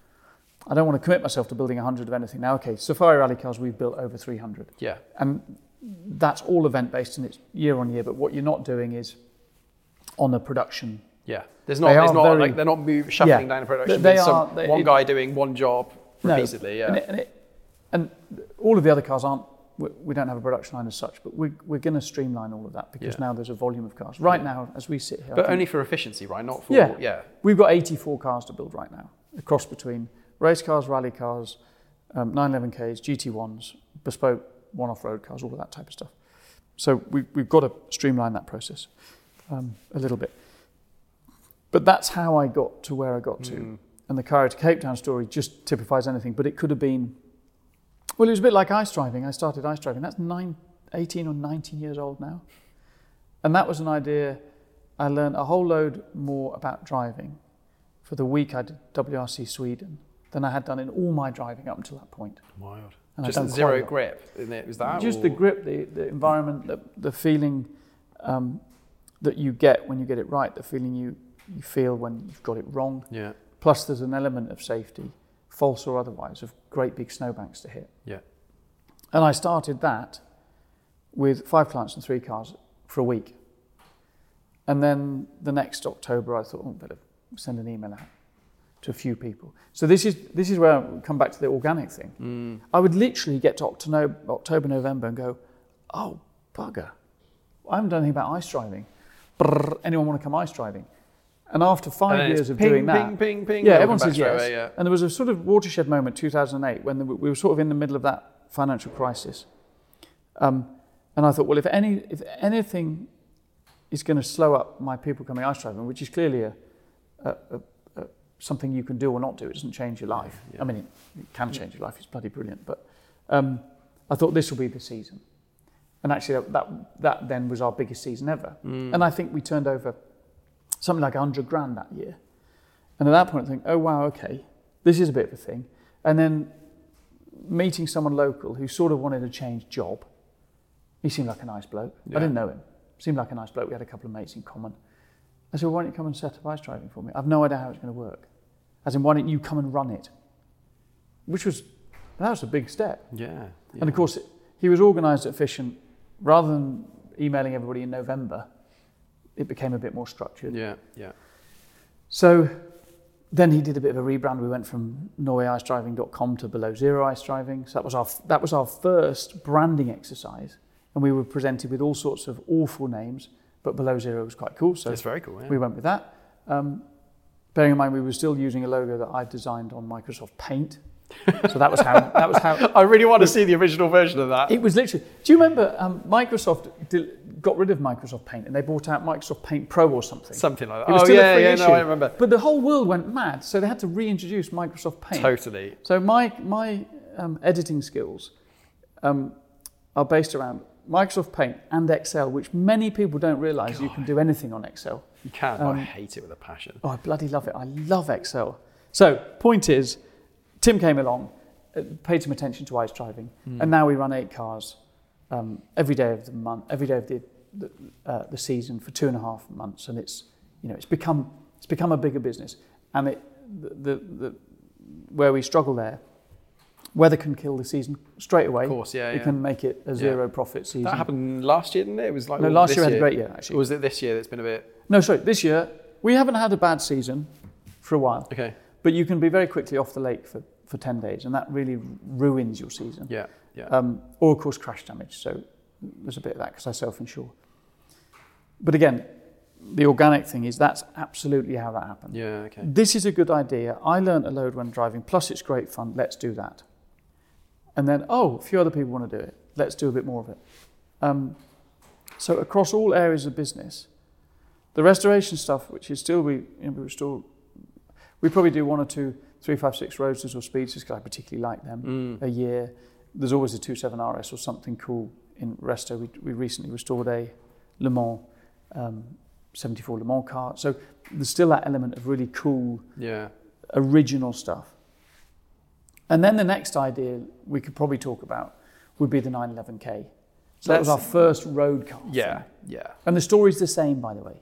I don't want to commit myself to building a hundred of anything. Now, okay, Safari Rally cars, we've built over three hundred. Yeah. And that's all event-based and it's year on year, but what you're not doing is on a production. Yeah. There's not, They there's are not very- like, they're not move, shuffling Yeah. down a production. They with some, are- they- one it- guy doing one job No, repeatedly, yeah. And, it, and, it, and all of the other cars aren't, we, we don't have a production line as such, but we, we're going to streamline all of that because Yeah. now there's a volume of cars. Right now, as we sit here, I But think- only for efficiency, right? Not for, Yeah. yeah. We've got eighty-four cars to build right now, across between race cars, rally cars, um, nine eleven Ks, G T ones, bespoke one-off road cars, all of that type of stuff. So we, we've got to streamline that process um, a little bit. But that's how I got to where I got to. Mm. And the Cairo to Cape Town story just typifies anything, but it could have been, well, it was a bit like ice driving. I started ice driving. That's nine, eighteen or nineteen years old now. And that was an idea. I learned a whole load more about driving for the week I did W R C Sweden than I had done in all my driving up until that point. Wild. And I'd Just done a quite zero a lot. grip, isn't it? Was that? Just or? the grip, the, the environment, the, the feeling um, that you get when you get it right, the feeling you, you feel when you've got it wrong. Yeah. Plus there's an element of safety false or otherwise, of great big snowbanks to hit. Yeah. And I started that with five clients and three cars for a week. And then the next October, I thought, oh, better send an email out to a few people. So this is this is where I come back to the organic thing. Mm. I would literally get to October, October, November and go, oh, bugger. I haven't done anything about ice driving. Brrr, anyone want to come ice driving? And after five and years of ping, doing that, ping, ping, ping, yeah, everyone says yes. Away, yeah. And there was a sort of watershed moment, two thousand eight, when the, we were sort of in the middle of that financial crisis. Um, and I thought, well, if any, if anything is going to slow up my people coming ice driving, which is clearly a, a, a, a something you can do or not do, it doesn't change your life. Yeah. I mean, it, it can change your life. It's bloody brilliant. But um, I thought this will be the season. And actually, that, that, that then was our biggest season ever. Mm. And I think we turned over something like one hundred grand that year. And at that point I think, oh wow, okay, this is a bit of a thing. And then meeting someone local who sort of wanted a change job. He seemed like a nice bloke. Yeah. I didn't know him. Seemed like a nice bloke. We had a couple of mates in common. I said, well, why don't you come and set up ice driving for me? I've no idea how it's going to work. As in, why don't you come and run it? Which was, that was a big step. Yeah. yeah. And of course, he was organised at Efficient. Rather than emailing everybody in November, it became a bit more structured. Yeah, yeah. So then he did a bit of a rebrand. We went from norway ice driving dot com to Below Zero Ice Driving. So that was our that was our first branding exercise. And we were presented with all sorts of awful names, but Below Zero was quite cool. So it's very cool, yeah. We went with that. Um, bearing in mind we were still using a logo that I designed on Microsoft Paint. So that was how. That was how. I really want to see the original version of that. It was literally. Do you remember um, Microsoft did, got rid of Microsoft Paint and they brought out Microsoft Paint Pro or something? Something like that. It was oh still yeah, a free yeah, issue. no, I remember. But the whole world went mad, so they had to reintroduce Microsoft Paint. Totally. So my my um, editing skills um, are based around Microsoft Paint and Excel, which many people don't realise you can do anything on Excel. You can. Um, I hate it with a passion. Oh, I bloody love it. I love Excel. So point is, Tim came along. Paid some attention to ice driving, mm. and now we run eight cars um, every day of the month, every day of the the, uh, the season for two and a half months, and it's you know it's become it's become a bigger business. And it the the, the where we struggle there, weather can kill the season straight away. Of course, yeah, it yeah. can make it a zero yeah. profit season. That happened last year, didn't it? It was like no, last year we had a great year actually. Or was it this year that's been a bit? No, sorry, this year we haven't had a bad season for a while. Okay, but you can be very quickly off the lake for. for ten days, and that really ruins your season. Yeah, yeah. Um, or, of course, crash damage. So there's a bit of that because I self-insure. But again, the organic thing is that's absolutely how that happened. Yeah, okay. This is a good idea. I learned a load when driving, plus it's great fun. Let's do that. And then, oh, a few other people want to do it. Let's do a bit more of it. Um, so across all areas of business, the restoration stuff, which is still, we, you know, we restore, we probably do one or two three fifty-six Roadsters or Speedsters because I particularly like them mm. a year. There's always a twenty-seven R S or something cool in Resto. We, we recently restored a Le Mans um, seventy-four Le Mans car. So there's still that element of really cool, yeah. original stuff. And then the next idea we could probably talk about would be the nine eleven K. So that was our first road car. Yeah, thing. yeah. And the story's the same, by the way.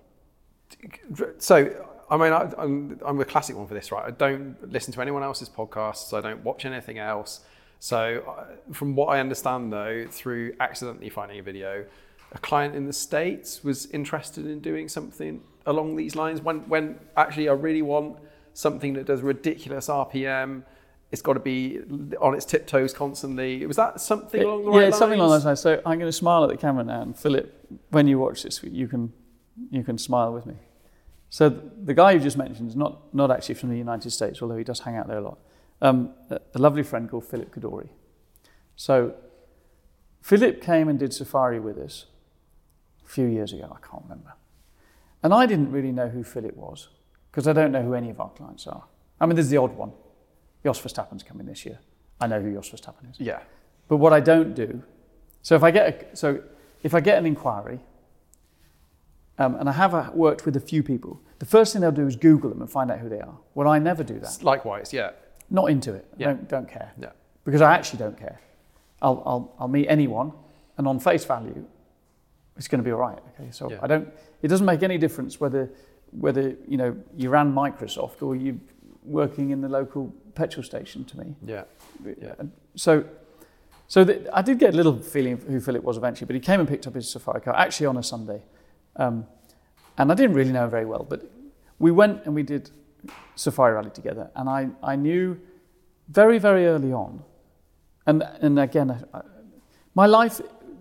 So, I mean, I, I'm, I'm a classic one for this, right? I don't listen to anyone else's podcasts. I don't watch anything else. So uh, from what I understand, though, through accidentally finding a video, a client in the States was interested in doing something along these lines when, when actually I really want something that does ridiculous R P M. It's got to be on its tiptoes constantly. Was that something it, along the yeah, right it's lines? something along those lines. So I'm going to smile at the camera now, and Philip, when you watch this, you can you can smile with me. So the guy you just mentioned is not, not actually from the United States, although he does hang out there a lot. Um, a, a lovely friend called Philip Kadori. So Philip came and did safari with us a few years ago, I can't remember. And I didn't really know who Philip was, because I don't know who any of our clients are. I mean, there's the odd one. Jos Verstappen's coming this year. I know who Jos Verstappen is. Yeah. But what I don't do, so if I get a, so if I get an inquiry, Um, and I have uh, worked with a few people. The first thing they'll do is Google them and find out who they are. Well, I never do that. Likewise, yeah. Not into it. Yeah. Don't don't care. Yeah. Because I actually don't care. I'll I'll I'll meet anyone, and on face value, it's going to be all right. Okay, so yeah. I don't. It doesn't make any difference whether whether you know you ran Microsoft or you working in the local petrol station to me. Yeah. Yeah. So, so the, I did get a little feeling of who Philip was eventually, but he came and picked up his Safari car, actually on a Sunday. Um, and I didn't really know him very well, but we went and we did Safari Rally together. And I, I knew very, very early on, and, and again, I, I, my life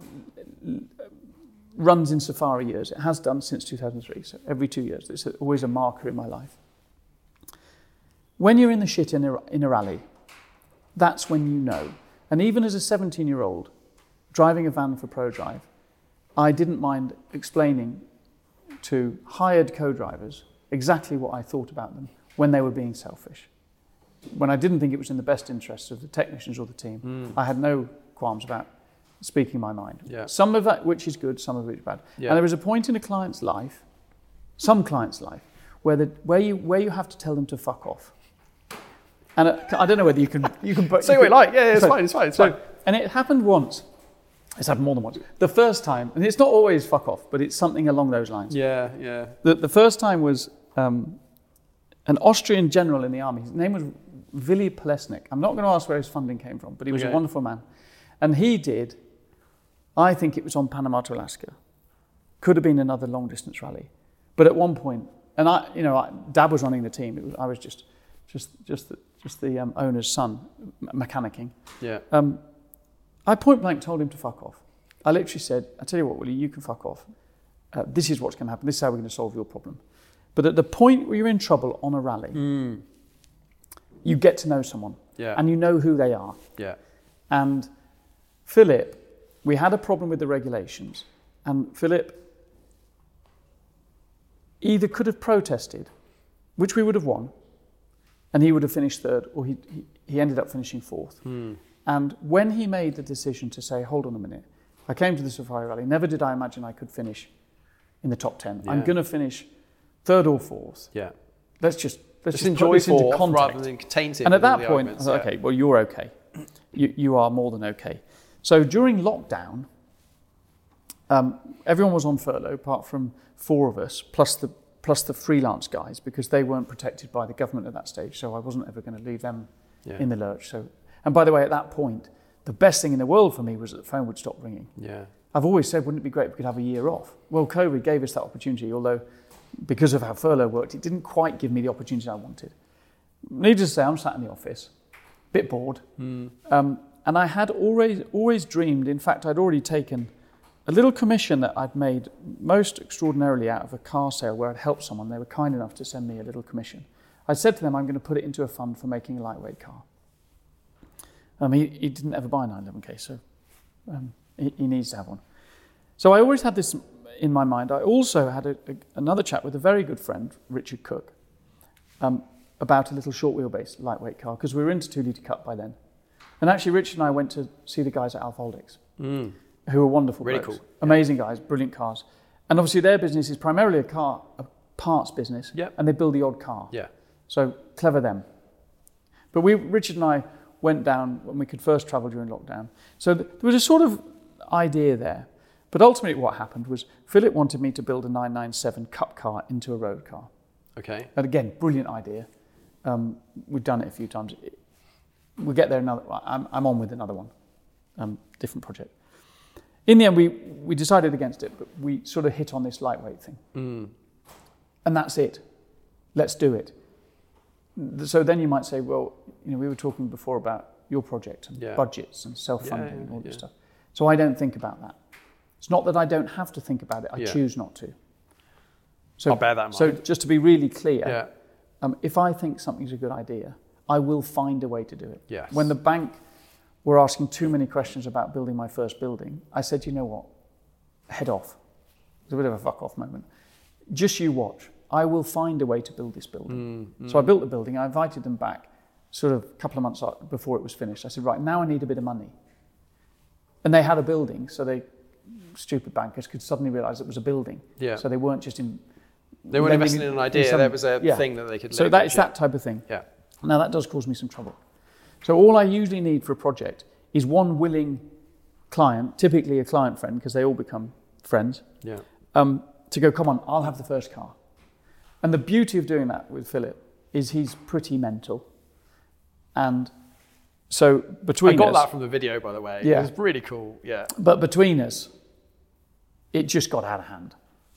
runs in Safari years. It has done since two thousand three, so every two years. It's always a marker in my life. When you're in the shit in a, in a rally, that's when you know. And even as a seventeen-year-old, driving a van for ProDrive, I didn't mind explaining to hired co-drivers exactly what I thought about them when they were being selfish. When I didn't think it was in the best interests of the technicians or the team, mm. I had no qualms about speaking my mind. Yeah. Some of that which is good, some of it is bad. Yeah. And there is a point in a client's life, some client's life, where the where you where you have to tell them to fuck off. And uh, I don't know whether you can you can say what you like. Yeah, yeah, it's so, fine. It's fine. It's so, fine. And it happened once. It's happened more than once. The first time, and it's not always fuck off, but it's something along those lines. Yeah, yeah. The the first time was um, an Austrian general in the army. His name was Willy Plesnik. I'm not going to ask where his funding came from, but he was okay. a wonderful man, and he did. I think it was on Panama to Alaska. Could have been another long distance rally, but at one point, and I, you know, I, Dad was running the team. It was, I was just, just, just the, just the um, owner's son, mechanicking. Yeah. Um, I point blank told him to fuck off. I literally said, "I tell you what, Willie, you can fuck off. Uh, this is what's going to happen. This is how we're going to solve your problem." But at the point where you're in trouble on a rally, mm. you get to know someone, yeah. and you know who they are. Yeah. And Philip. We had a problem with the regulations, and Philip either could have protested, which we would have won, and he would have finished third, or he, he, he ended up finishing fourth. Mm. And when he made the decision to say, hold on a minute, I came to the Safari Rally, never did I imagine I could finish in the top ten. Yeah. I'm going to finish third or fourth. Yeah. Let's just, let's just just enjoy put this into fourth context. rather than taint it. And at that point, arguments, I thought, yeah. okay, well, you're okay. You, you are more than okay. So during lockdown, um, everyone was on furlough apart from four of us, plus the plus the freelance guys, because they weren't protected by the government at that stage. So I wasn't ever going to leave them yeah. in the lurch. So, and by the way, at that point, the best thing in the world for me was that the phone would stop ringing. Yeah. I've always said, wouldn't it be great if we could have a year off? Well, COVID gave us that opportunity, although because of how furlough worked, it didn't quite give me the opportunity I wanted. Needless to say, I'm sat in the office, a bit bored. Mm. Um, And I had always always dreamed, in fact, I'd already taken a little commission that I'd made most extraordinarily out of a car sale where I'd helped someone. They were kind enough to send me a little commission. I said to them, I'm going to put it into a fund for making a lightweight car. Um, he, he didn't ever buy a nine eleven K, so um, he, he needs to have one. So I always had this in my mind. I also had a, a, another chat with a very good friend, Richard Cook, um, about a little short wheelbase lightweight car, because we were into two litre cut by then. And actually, Richard and I went to see the guys at Alfa Holdex, mm. who were wonderful Really blokes. cool. Amazing yeah. guys, brilliant cars. And obviously their business is primarily a car, a parts business, yep. and they build the odd car. Yeah. So clever them. But we, Richard and I went down when we could first travel during lockdown. So th- there was a sort of idea there. But ultimately what happened was Philip wanted me to build a nine ninety-seven Cup car into a road car. Okay. And again, brilliant idea. Um, we've done it a few times. It, We'll get there another. I'm, I'm on with another one, um, different project. In the end, we, we decided against it, but we sort of hit on this lightweight thing. Mm. And that's it. Let's do it. So then you might say, well, you know, we were talking before about your project and yeah. budgets and self-funding yeah, yeah, and all this yeah. stuff. So I don't think about that. It's not that I don't have to think about it. I yeah. choose not to. So, I'll bear that in mind. So just to be really clear, yeah. um, if I think something's a good idea, I will find a way to do it. Yes. When the bank were asking too many questions about building my first building, I said, you know what, head off. It was a bit of a fuck off moment. Just you watch. I will find a way to build this building. Mm, mm. So I built the building. I invited them back sort of a couple of months before it was finished. I said, right, now I need a bit of money. And they had a building, so they, stupid bankers, could suddenly realise it was a building. Yeah. So they weren't just in... They weren't investing in an idea, some, there was a yeah. thing that they could... So that is that type of thing. Yeah. Now that does cause me some trouble. So all I usually need for a project is one willing client, typically a client friend, because they all become friends, yeah. um, to go, come on, I'll have the first car. And the beauty of doing that with Philip is he's pretty mental. And so between I got us, that from the video, by the way. Yeah. It was really cool. Yeah. but between us, it just got out of hand.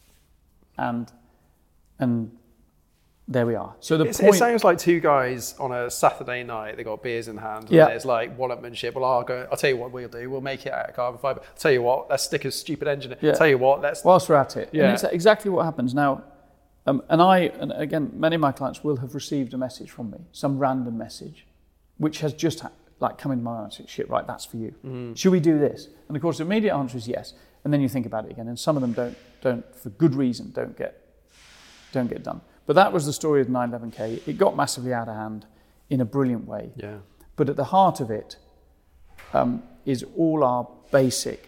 And and there we are. So the It's, point, it sounds like two guys on a Saturday night. They got beers in hand. And Yeah. There's like one-upmanship. Well, I'll go. I'll tell you what we'll do. We'll make it out of carbon fibre. I'll tell you what. Let's stick a stupid engine in. Yeah. Tell you what. Let's. whilst we're at it, Yeah. and it's exactly what happens now. Um, and I, and again, many of my clients will have received a message from me, some random message, which has just ha- like come into my mind. Say, shit, right, that's for you. Mm. Should we do this? And of course, the immediate answer is yes. And then you think about it again, and some of them don't, don't for good reason, don't get, don't get done. But that was the story of nine eleven K. It got massively out of hand in a brilliant way. Yeah. But at the heart of it um, is all our basic,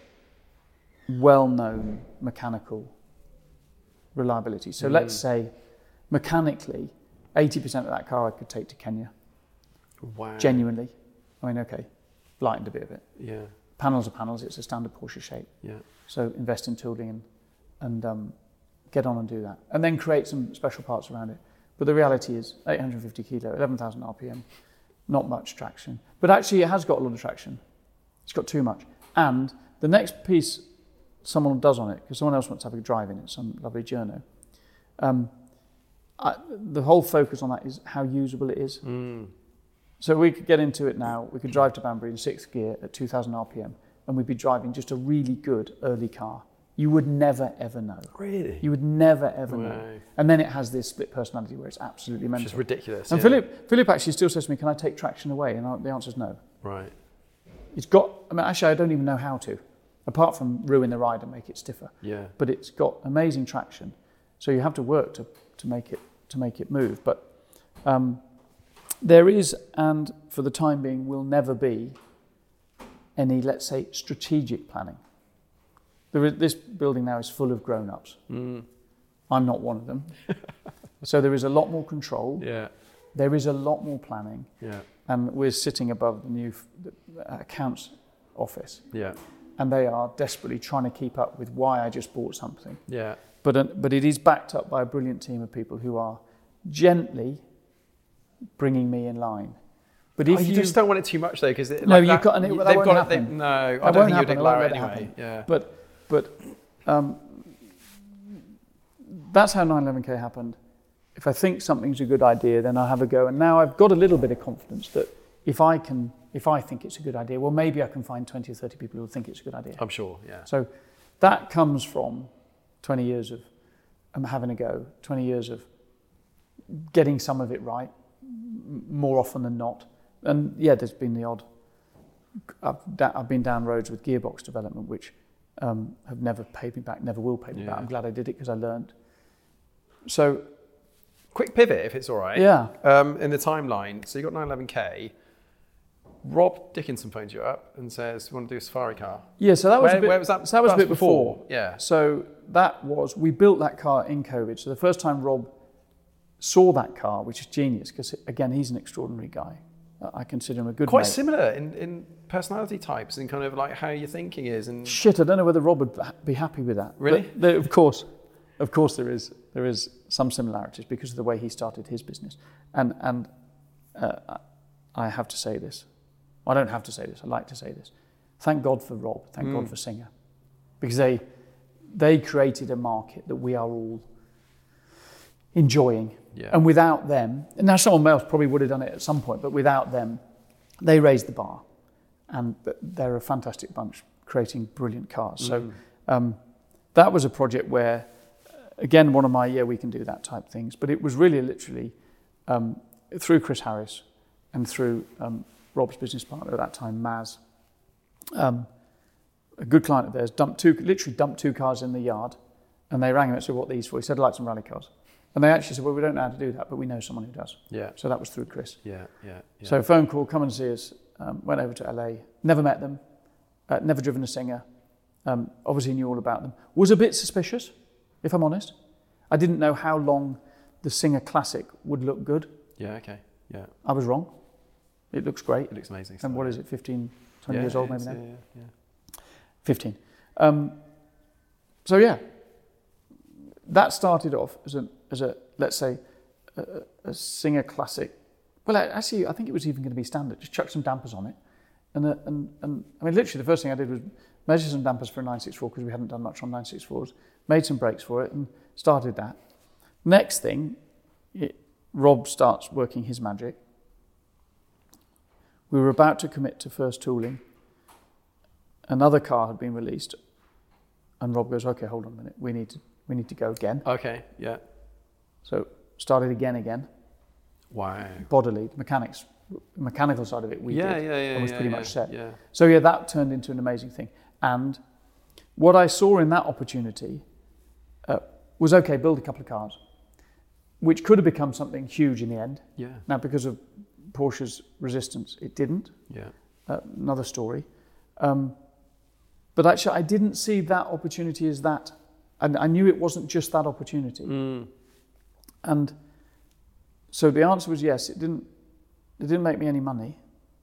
well-known mechanical reliability. So let's say mechanically, eighty percent of that car I could take to Kenya, Wow. genuinely. I mean, okay, lightened a bit of it. Yeah. Panels are panels, it's a standard Porsche shape. Yeah. So invest in tooling and, and um, get on and do that. And then create some special parts around it. But the reality is eight hundred fifty kilo, eleven thousand R P M, not much traction. But actually it has got a lot of traction. It's got too much. And the next piece someone does on it, because someone else wants to have a drive in it, some lovely journo, um, I, the whole focus on that is how usable it is. Mm. So we could get into it now, we could drive to Banbury in sixth gear at two thousand R P M, and we'd be driving just a really good early car. You would never, ever know. Really? You would never, ever Wow. know. And then it has this split personality where it's absolutely mental. Which is ridiculous. And yeah. Philip, Philip actually still says to me, can I take traction away? And I, the answer is no. Right. It's got, I mean, actually, I don't even know how to, apart from ruin the ride and make it stiffer. Yeah. But it's got amazing traction. So you have to work to, to make it to make it move. But um, there is, and for the time being, will never be any, let's say, strategic planning. There is, this building now is full of grown-ups. Mm. I'm not one of them. So there is a lot more control. Yeah. There is a lot more planning. Yeah. And we're sitting above the new the accounts office. Yeah. And they are desperately trying to keep up with why I just bought something. Yeah. But, uh, but it is backed up by a brilliant team of people who are gently bringing me in line. But if Oh, you, you just don't want it too much though, because No, like you that, can't- and it- that they've won't got it. They, happen. no, I That don't won't think you'd happen, I allow won't it let it anyway. happen. Yeah. But but um, that's how nine eleven K happened. If I think something's a good idea, then I'll have a go. And now I've got a little bit of confidence that if I can, if I think it's a good idea, well, maybe I can find twenty or thirty people who think it's a good idea. I'm sure. Yeah. So that comes from twenty years of um, having a go, twenty years of getting some of it right, m- more often than not. And yeah, there's been the odd. I've, da- I've been down roads with gearbox development, which um, have never paid me back, never will pay me Yeah. back. I'm glad I did it because I learned. So Quick pivot, if it's all right. Yeah. Um, in the timeline, so you got nine eleven K. Rob Dickinson phones you up and says, "You want to do a safari car?" yeah, so that was Where- a bit, where was that? So that was a That's bit before. before, yeah. So that was we built that car in COVID. So the first time Rob saw that car, which is genius, because again he's an extraordinary guy. I consider him a good Quite mate. similar in, in personality types and kind of like how your thinking is. And Shit, I don't know whether Rob would ha- be happy with that. Really? But there, of course, of course there is there is some similarities because of the way he started his business. And and uh, I have to say this. I don't have to say this. I like to say this. Thank God for Rob. Thank Mm. God for Singer, because they they created a market that we are all enjoying. Yeah. And without them, and now someone else probably would have done it at some point, but without them, they raised the bar. And they're a fantastic bunch, creating brilliant cars. Mm. So um, that was a project where, again, one of my, yeah, we can do that type things. But it was really literally um, through Chris Harris and through um, Rob's business partner at that time, Maz, um, a good client of theirs, dumped two, literally dumped two cars in the yard. And they rang him and said, what are these for? He said, I'd like some rally cars. And they actually said, well, we don't know how to do that, but we know someone who does. Yeah. So that was through Chris. Yeah, yeah, yeah. So phone call, come and see us. Um, went over to L A, never met them, uh, never driven a Singer. Um, obviously knew all about them. Was a bit suspicious, if I'm honest. I didn't know how long the Singer Classic would look good. Yeah, okay, yeah. I was wrong. It looks great. It looks amazing. And what is it, fifteen, twenty yeah, years old it maybe is, now? Yeah, yeah, yeah. fifteen. Um, so yeah, that started off as a, as a let's say, a, a Singer Classic. Well, actually, I think it was even going to be standard. Just chuck some dampers on it. And, a, and, and I mean, literally, the first thing I did was measure some dampers for a nine sixty-four because we hadn't done much on nine sixty-fours, made some brakes for it and started that. Next thing, it, Rob starts working his magic. We were about to commit to first tooling. Another car had been released, and Rob goes, "Okay, hold on a minute. We need to we need to go again." Okay, yeah. So started again, again. Wow. Bodily, the mechanics, the mechanical side of it, we Yeah, did. yeah, yeah, and was yeah, pretty yeah, much set. yeah. So yeah, that turned into an amazing thing. And what I saw in that opportunity uh, was, okay, build a couple of cars, which could have become something huge in the end. Yeah. Now, because of Porsche's resistance, it didn't. Yeah. Uh, another story. Um, but actually, I didn't see that opportunity as that. And I knew it wasn't just that opportunity. Mm. And so the answer was yes. It didn't. It didn't make me any money.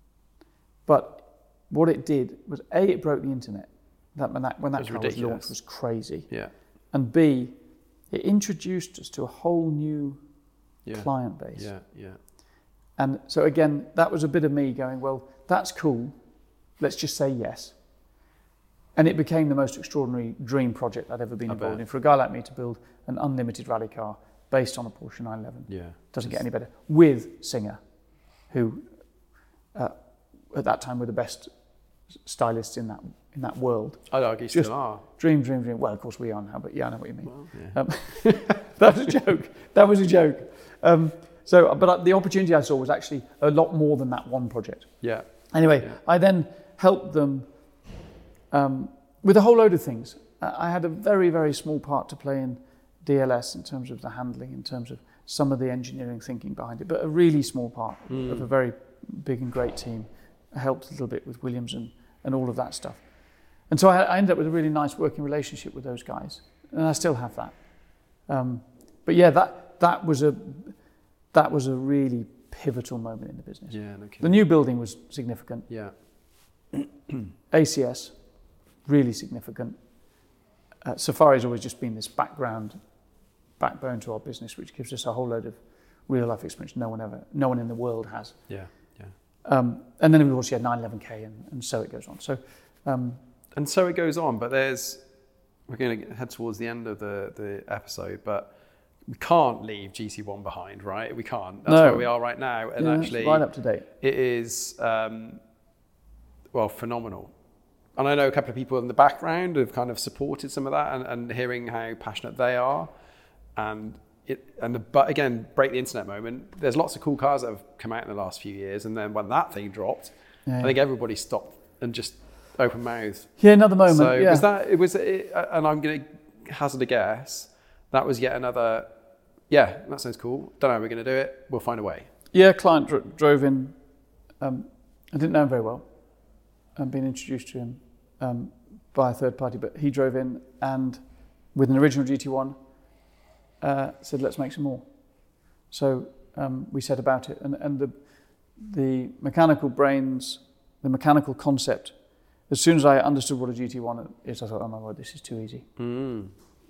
But what it did was, A, it broke the internet. That when that when that car was launched was crazy. Yeah. And B, it introduced us to a whole new Yeah. client base. Yeah, yeah. And so again, that was a bit of me going, well, that's cool. Let's just say yes. And it became the most extraordinary dream project I'd ever been I involved bet. in. For a guy like me to build an unlimited rally car based on a Porsche nine eleven. Yeah. Doesn't get any better. With Singer, who uh, at that time were the best stylists in that in that world. I'd argue Just still are. Dream, dream, dream. Well, of course we are now, but yeah, I know what you mean. Well, yeah. Um, that was a joke. That was a joke. Um, so, but the opportunity I saw was actually a lot more than that one project. Yeah. Anyway, Yeah. I then helped them um, with a whole load of things. Uh, I had a very, very small part to play in D L S in terms of the handling, in terms of some of the engineering thinking behind it, but a really small part Mm. of a very big and great team. I helped a little bit with Williams and, and all of that stuff. And so I, I ended up with a really nice working relationship with those guys, and I still have that. Um, but yeah, that that was a that was a really pivotal moment in the business. Yeah, no kidding. The new building was significant. Yeah. A C S, really significant. Uh, Safari's always just been this background, backbone to our business, which gives us a whole load of real life experience no one ever, no one in the world has. Yeah, yeah. Um, and then of course you had nine eleven K, and, and so it goes on. So, um, And so it goes on, but there's, we're going to head towards the end of the, the episode, but we can't leave G T one behind, right? We can't. That's No. where we are right now. And yeah, actually, right up to date. it is, um, well, phenomenal. And I know a couple of people in the background have kind of supported some of that, and, and hearing how passionate they are. And it, and the, but again, break the internet moment. There's lots of cool cars that have come out in the last few years, and then when that thing dropped, Yeah. I think everybody stopped and just open mouth. Yeah, another moment. So yeah. was that? It was, it, and I'm going to hazard a guess. That was yet another. Yeah, that sounds cool. Don't know how we're going to do it. We'll find a way. Yeah, client dr- drove in. Um, I didn't know him very well. I'd been introduced to him um, by a third party, but he drove in and with an original G T one uh, said, let's make some more. So um, we set about it, and, and the, the mechanical brains, the mechanical concept, as soon as I understood what a G T one is, I thought, oh my God, this is too easy. Mm.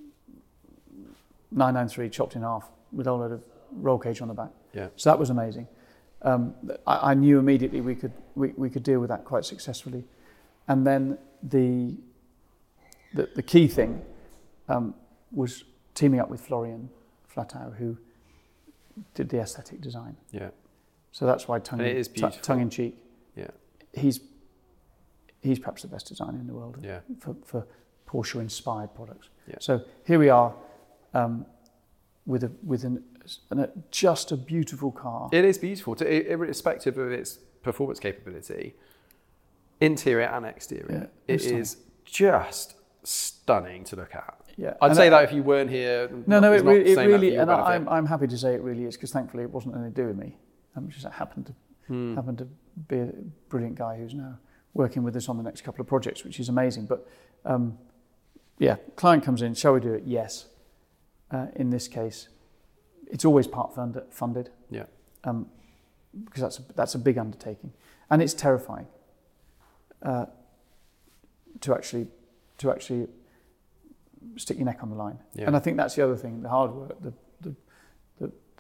nine ninety-three chopped in half with a whole load of roll cage on the back. Yeah. So that was amazing. Um, I, I knew immediately we could we, we could deal with that quite successfully. And then the the, the key thing um, was teaming up with Florian Flatau, who did the aesthetic design. Yeah. So that's why tongue, And it is t- beautiful. tongue in cheek. Yeah. He's he's perhaps the best designer in the world Yeah. for, for Porsche inspired products. Yeah. So here we are um, with a with an, an just a beautiful car. It is beautiful, to, irrespective of its performance capability, interior and exterior. Yeah, it stunning. is just stunning to look at. Yeah, I'd and say I- that if you weren't here. No, not- no, it, it's not re- it saying that for really, your and benefit. I'm I'm happy to say it really is, because thankfully it wasn't anything to do with me. Um, just happened to Hmm. happened to be a brilliant guy who's now working with us on the next couple of projects, which is amazing. But um, yeah, client comes in, shall we do it? Yes. Uh, in this case, it's always part fund- funded. Yeah. Um, because that's a, that's a big undertaking, and it's terrifying uh, to actually to actually stick your neck on the line. Yeah. And I think that's the other thing: the hard work, the the the, the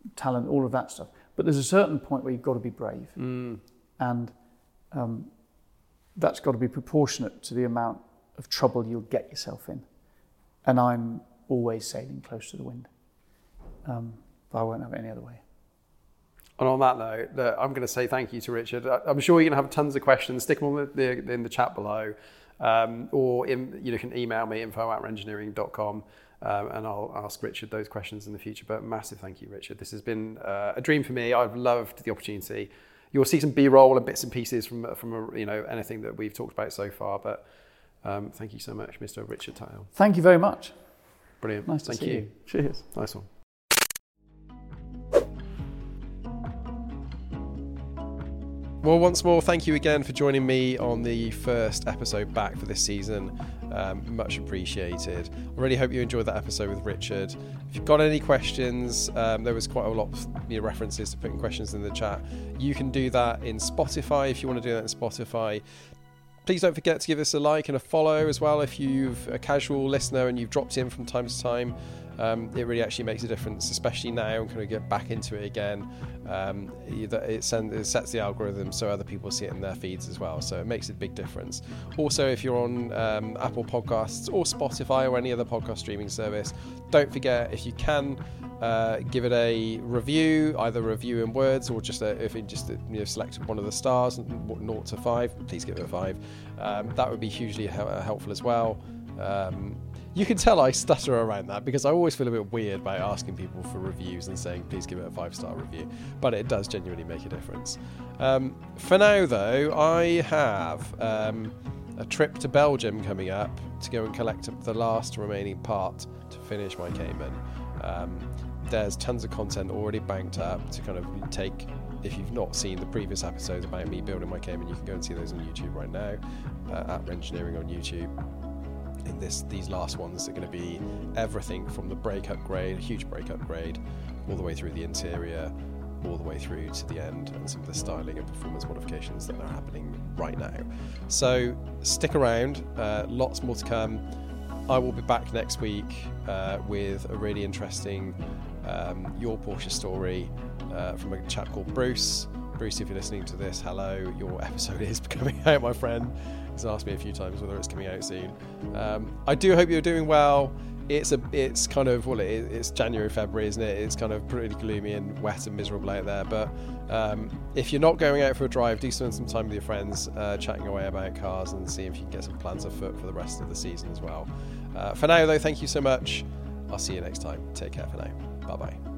talent, all of that stuff. But there's a certain point where you've got to be brave. Mm. And um, that's got to be proportionate to the amount of trouble you'll get yourself in. And I'm always sailing close to the wind. Um, but I won't have it any other way. And on that note, uh, I'm going to say thank you to Richard. I'm sure you're going to have tons of questions. Stick them on the, the, in the chat below. Um, or in, you can email me, info at engineering dot com, um, and I'll ask Richard those questions in the future. But massive thank you, Richard. This has been uh, a dream for me. I've loved the opportunity. You'll see some B-roll and bits and pieces from, from a, you know, anything that we've talked about so far. But um, thank you so much, Mister Richard Tuthill. Thank you very much. Brilliant. Nice to thank see you. you. Cheers. Nice one. Well, once more, thank you again for joining me on the first episode back for this season. Um, much appreciated. I really hope you enjoyed that episode with Richard. If you've got any questions, um, there was quite a lot of you know, references to putting questions in the chat. You can do that in Spotify if you want to do that in Spotify. Please don't forget to give us a like and a follow as well if you're a casual listener and you've dropped in from time to time. Um, it really actually makes a difference, especially now and kind of get back into it again. Um, it, send, it sets the algorithm so other people see it in their feeds as well, so it makes a big difference. Also, if you're on um, Apple Podcasts or Spotify or any other podcast streaming service, don't forget, if you can, uh, give it a review, either a review in words or just a, if you just you know selected one of the stars, zero to five, please give it a five. Um, that would be hugely helpful as well. Um, You can tell I stutter around that because I always feel a bit weird about asking people for reviews and saying, please give it a five-star review. But it does genuinely make a difference. Um, for now, though, I have um, a trip to Belgium coming up to go and collect the last remaining part to finish my Cayman. Um, there's tons of content already banked up to kind of take... If you've not seen the previous episodes about me building my Cayman, you can go and see those on YouTube right now, uh, at Engineering on YouTube. In this, these last ones are going to be everything from the brake upgrade, a huge brake upgrade, all the way through the interior, all the way through to the end, and some of the styling and performance modifications that are happening right now. So stick around, uh, lots more to come. I will be back next week uh, with a really interesting um, Your Porsche story uh, from a chap called Bruce. Bruce, if you're listening to this, hello, your episode is coming out, my friend. He's asked me a few times whether it's coming out soon. Um, I do hope you're doing well. It's a, it's kind of, well, it, it's January, February, isn't it? It's kind of pretty gloomy and wet and miserable out there. But um, if you're not going out for a drive, do spend some time with your friends, uh, chatting away about cars and see if you can get some plans afoot for the rest of the season as well. Uh, for now, though, thank you so much. I'll see you next time. Take care for now. Bye-bye.